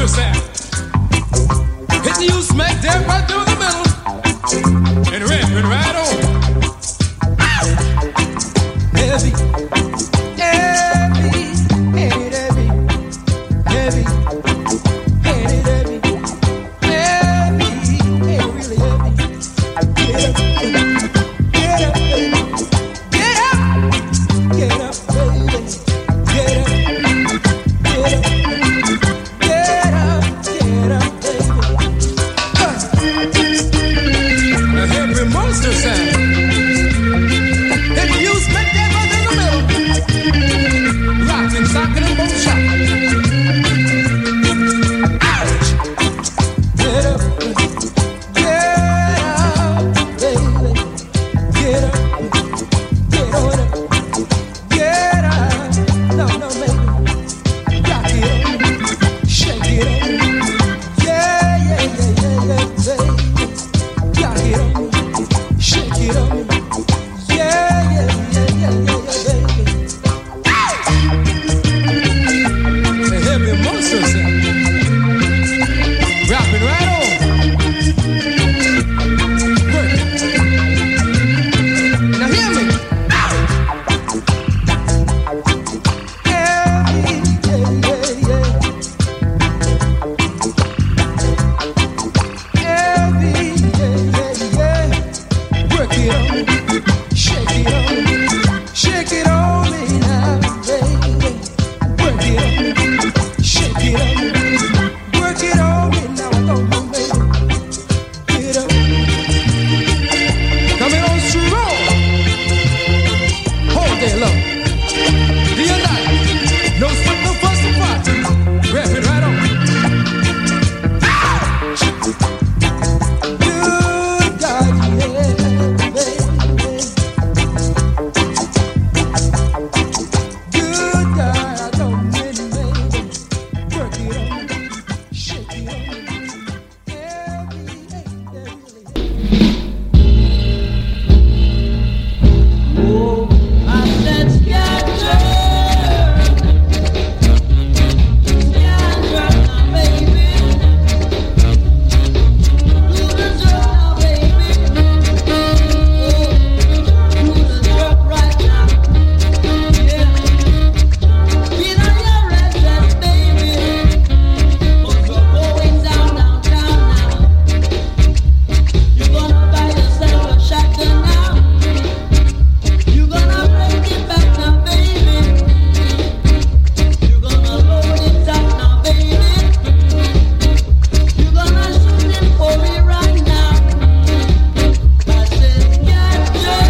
sound. Hitting you smack dab right through the middle. And ripping right on. Heavy, heavy, heavy, heavy, heavy, heavy, heavy, heavy, really heavy. Get up, get up, baby. Get up, get up, baby. Get up, get up, get up, get up, baby. A heavy monster sound. If you smack that right in the middle, rockin', sockin' and both shot. Ouch! Get up, get up, baby. Get up, get on up, get up. No, no, baby. Rock it up, shake it up. Yeah, yeah, yeah, yeah, yeah, baby. Rock it up, shake it up. Yeah, yeah, yeah, yeah, yeah, yeah, baby. A heavy monster sound. Rapping right on. Work it. Now hear me. Heavy, yeah, yeah, yeah. Heavy, yeah, yeah, yeah. Work it on. Shake it on, shake it on me now, baby. Work it on, shake it on, work it on me now, come on, baby. Get up, coming on strong. Hold that low. Do you like it? No slip, no fuss, no fight. Wrap it right on. Ouch! Good God, yeah, baby. Good God, I don't mean it, baby. Work it on, shake it on. Heavy, heavy, heavy. Oh, I said scatter. Scatter now, baby. Do the jerk now, baby. Oh, do the jerk right now. Yeah. Get on your restless, baby. 'Cause you're going down, down, down now. You're gonna buy yourself a shotgun now. You're gonna break it back now, baby. You're gonna load it up now, baby. You're gonna shoot it for me right now. I said, scatter.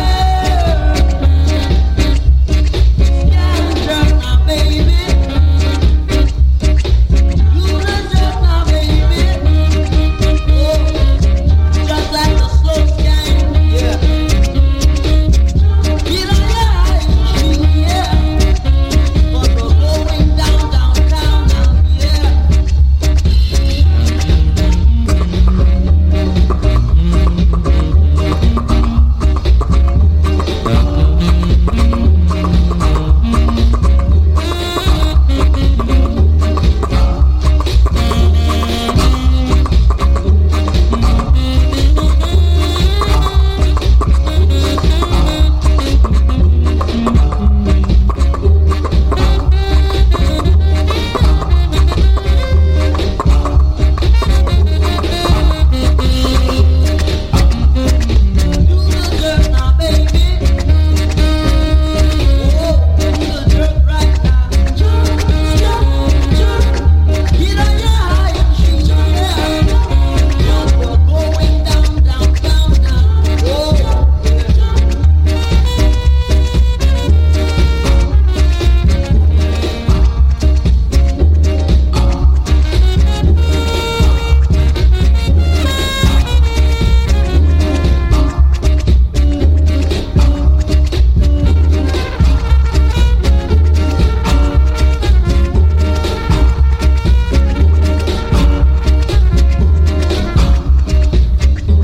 Scatter now, baby. Do the jerk now, baby. Oh, just like a slow scan, yeah. Get on your high shoe, yeah. 'Cause we're going down, down, down now, yeah. Do the jerk now, baby. Oh, do the jerk right now. Jerk, jerk, jerk. Get on your high shoe, yeah. 'Cause we're going down, down, down now. Oh, yeah.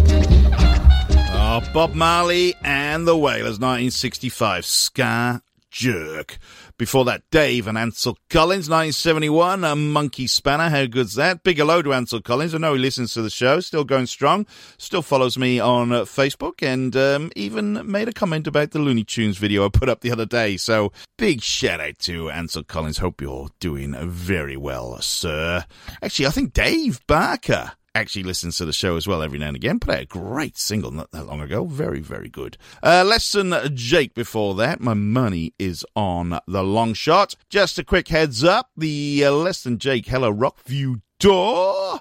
Oh, Bob Marley and the Wailers, nineteen sixty-five. Ska Jerk. Before that, Dave and Ansel Collins, nineteen seventy-one, a Monkey Spanner. How good's that? Big hello to Ansel Collins. I know he listens to the show, still going strong, still follows me on uh, Facebook, and um, even made a comment about the Looney Tunes video I put up the other day. So, big shout out to Ansel Collins. Hope you're doing very well, sir. Actually, I think Dave Barker actually listens to the show as well every now and again. Put out a great single not that long ago. Very, very good. Uh, less than Jake before that. My money is on the long shot. Just a quick heads up. The uh, Less Than Jake Hello Rockview tour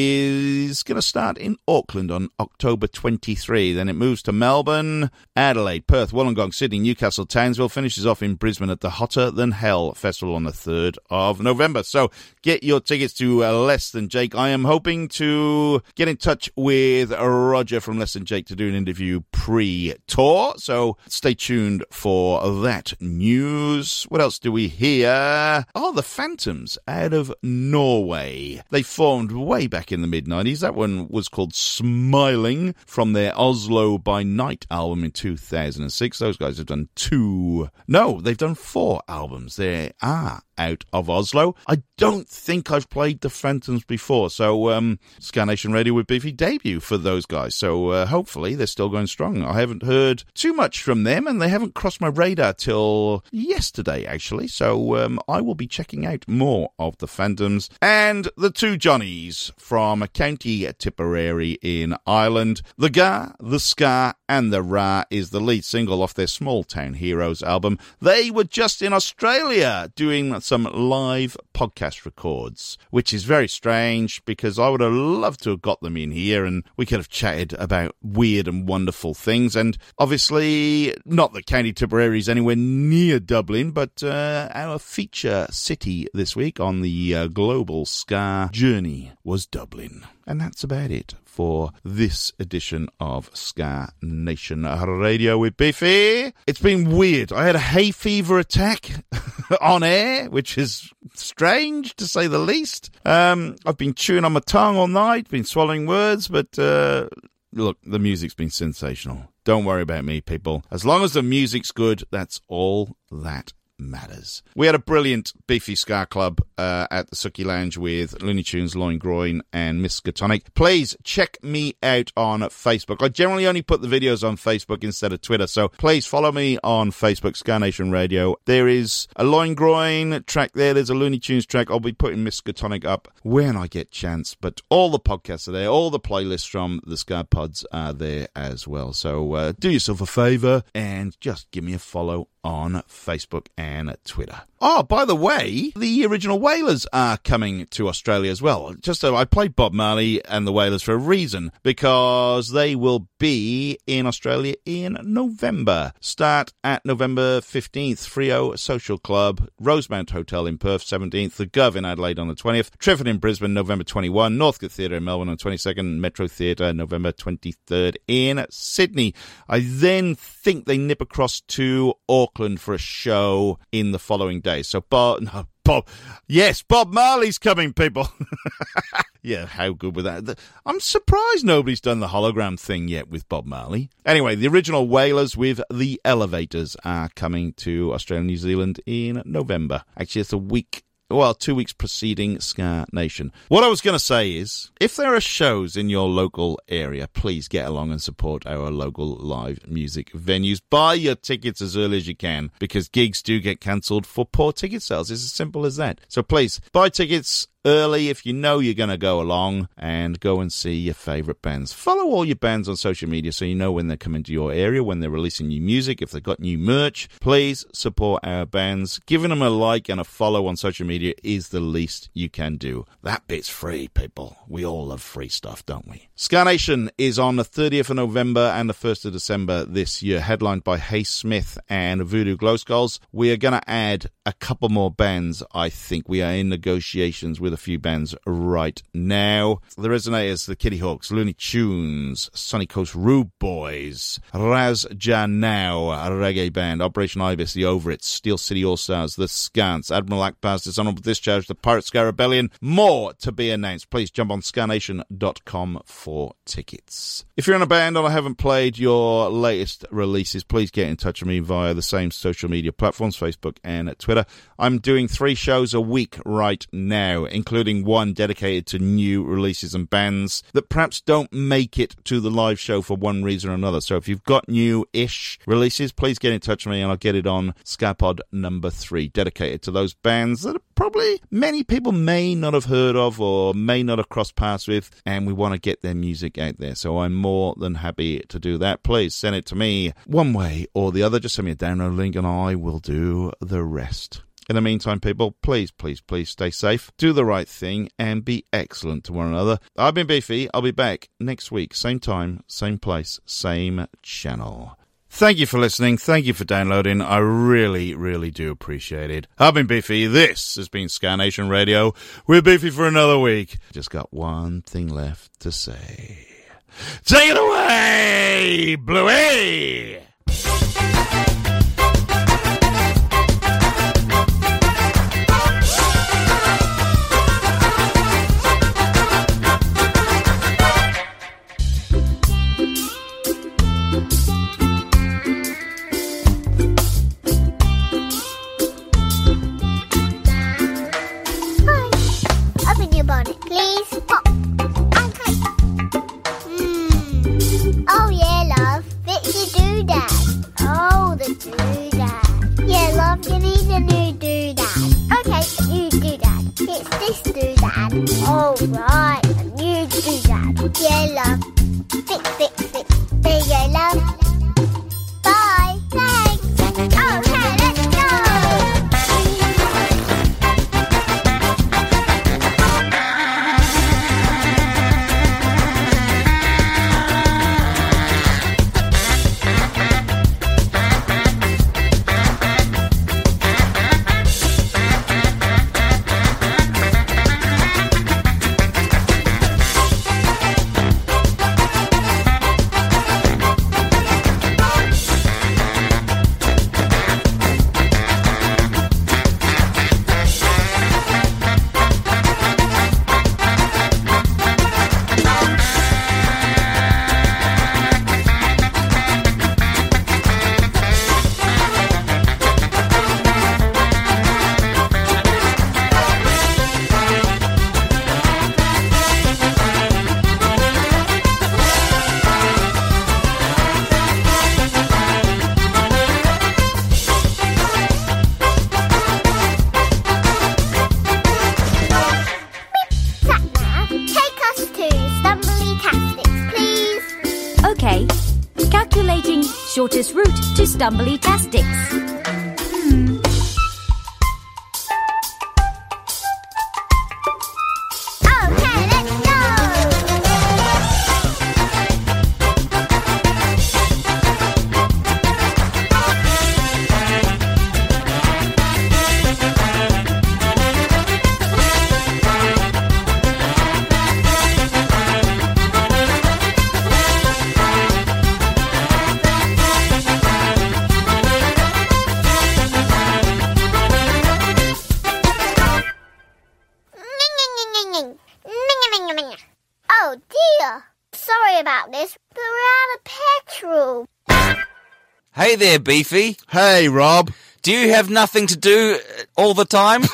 is going to start in Auckland on October twenty-third. Then it moves to Melbourne, Adelaide, Perth, Wollongong, Sydney, Newcastle, Townsville. Finishes off in Brisbane at the Hotter Than Hell Festival on the third of November. So get your tickets to uh, Less Than Jake. I am hoping to get in touch with Roger from Less Than Jake to do an interview pre-tour. So stay tuned for that news. What else do we hear? Oh, the Phantoms out of Norway. They formed way back in the mid nineties. That one was called Smiling from their Oslo by Night album in two thousand six. Those guys have done two... No, they've done four albums. They are out of Oslo. I don't think I've played the Phantoms before, so um, Ska Nation Radio would be the debut for those guys. So uh, hopefully they're still going strong. I haven't heard too much from them, and they haven't crossed my radar till yesterday, actually. So um, I will be checking out more of the Phantoms. And the two Johnnies from County Tipperary in Ireland. The Ga, the Ska, and the Ra is the lead single off their Small Town Heroes album. They were just in Australia doing some live podcast records, which is very strange because I would have loved to have got them in here and we could have chatted about weird and wonderful things. And obviously, not that County Tipperary is anywhere near Dublin, but uh, our feature city this week on the uh, Global Ska Journey was Dublin. And that's about it for this edition of Ska Nation Radio with Biffy. It's been weird. I had a hay fever attack on air, which is strange to say the least. Um, I've been chewing on my tongue all night, been swallowing words, but uh, look, the music's been sensational. Don't worry about me, people. As long as the music's good, that's all that matters. We had a brilliant Beefy Ska Club uh, at the Suki Lounge with Looney Tunes, Loin Groin, and Miss Skatonic. Please check me out on Facebook. I generally only put the videos on Facebook instead of Twitter, so please follow me on Facebook, Ska Nation Radio. There is a Loin Groin track there. There's a Looney Tunes track. I'll be putting Miss Skatonic up when I get chance, but all the podcasts are there. All the playlists from the Ska Pods are there as well. So uh, do yourself a favour and just give me a follow on Facebook and Twitter. Oh, by the way, the original Wailers are coming to Australia as well. Just so I played Bob Marley and the Wailers for a reason, because they will be in Australia in November. Start at November fifteenth, Frio Social Club, Rosemount Hotel in Perth, seventeenth, The Gov in Adelaide on the twentieth, Trefford in Brisbane, November twenty-first, Northcote Theatre in Melbourne on the twenty-second, Metro Theatre, November twenty-third in Sydney. I then think they nip across to Auckland for a show in the following day. So Bob, no, Bob, yes, Bob Marley's coming, people. Yeah, how good was that? I'm surprised nobody's done the hologram thing yet with Bob Marley. Anyway, the original Wailers with the Elevators are coming to Australia and New Zealand in November. Actually, it's a week. Well, two weeks preceding Ska Nation. What I was going to say is, if there are shows in your local area, please get along and support our local live music venues. Buy your tickets as early as you can, because gigs do get cancelled for poor ticket sales. It's as simple as that. So please, buy tickets early if you know you're going to go along, and go and see your favourite bands. Follow all your bands on social media so you know when they're coming to your area, when they're releasing new music, if they've got new merch. Please support our bands. Giving them a like and a follow on social media is the least you can do. That bit's free, people. We all love free stuff, don't we? Ska Nation is on the thirtieth of November and the first of December this year, headlined by Hay Smith and Voodoo Glow Skulls. We are going to add a couple more bands, I think. We are in negotiations with with a few bands right now. The Resonators, the Kitty Hawks, Looney Tunes, Sunny Coast Rude Boys, Raz Janau, a reggae band, Operation Ibis, the Over It, Steel City All-Stars, the Scants, Admiral Akbaz, Dishonorable Discharge, the Pirate Sky Rebellion. More to be announced. Please jump on scarnation dot com for tickets. If you're in a band and I haven't played your latest releases, please get in touch with me via the same social media platforms, Facebook and Twitter. I'm doing three shows a week right now, including one dedicated to new releases and bands that perhaps don't make it to the live show for one reason or another. So if you've got new-ish releases, please get in touch with me and I'll get it on Scarpod number three, dedicated to those bands that probably many people may not have heard of or may not have crossed paths with, and we want to get their music out there. So I'm more than happy to do that. Please send it to me one way or the other. Just send me a download link and I will do the rest. In the meantime, people, please, please, please stay safe, do the right thing, and be excellent to one another. I've been Beefy. I'll be back next week. Same time, same place, same channel. Thank you for listening. Thank you for downloading. I really, really do appreciate it. I've been Beefy. This has been Scar Nation Radio. We're Beefy for another week. Just got one thing left to say. Take it away, Bluey! Please pop. Okay. Mm. Oh yeah, love. Fix your doodad. Oh, the doodad. Yeah, love, you need a new doodad. Okay, new doodad. It's this doodad. Oh right, a new doodad. Yeah, love. Fix, fix, fix. There you go, love. Bye. Thanks. Okay, let's go. Shortest route to Stumbly-tastics. Hmm. Okay, let's go! Oh dear, sorry about this, but we're out of petrol. Hey there, Beefy. Hey, Rob. Do you have nothing to do all the time?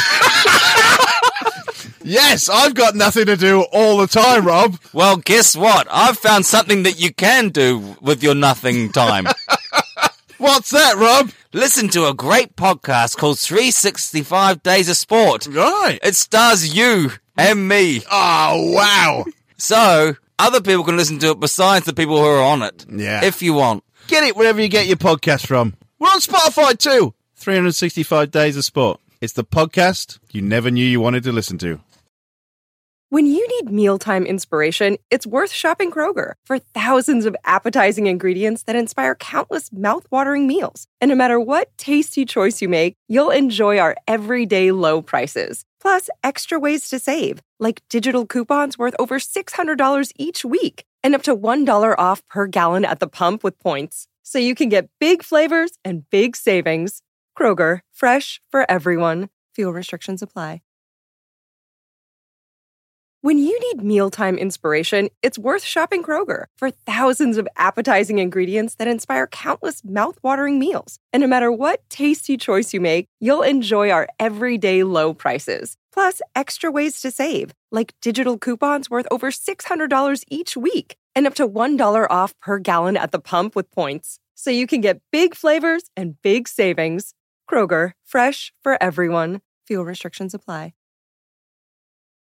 Yes, I've got nothing to do all the time, Rob. Well, guess what? I've found something that you can do with your nothing time. What's that, Rob? Listen to a great podcast called three sixty-five Days of Sport. Right. It stars you and me. Oh, wow. So, other people can listen to it besides the people who are on it. Yeah. If you want. Get it wherever you get your podcast from. We're on Spotify too. three sixty-five Days of Sport. It's the podcast you never knew you wanted to listen to. When you need mealtime inspiration, it's worth shopping Kroger for thousands of appetizing ingredients that inspire countless mouth-watering meals. And no matter what tasty choice you make, you'll enjoy our everyday low prices. Plus, extra ways to save, like digital coupons worth over six hundred dollars each week and up to one dollar off per gallon at the pump with points. So you can get big flavors and big savings. Kroger, fresh for everyone. Fuel restrictions apply. When you need mealtime inspiration, it's worth shopping Kroger for thousands of appetizing ingredients that inspire countless mouth-watering meals. And no matter what tasty choice you make, you'll enjoy our everyday low prices. Plus, extra ways to save, like digital coupons worth over six hundred dollars each week and up to one dollar off per gallon at the pump with points. So you can get big flavors and big savings. Kroger, fresh for everyone. Fuel restrictions apply.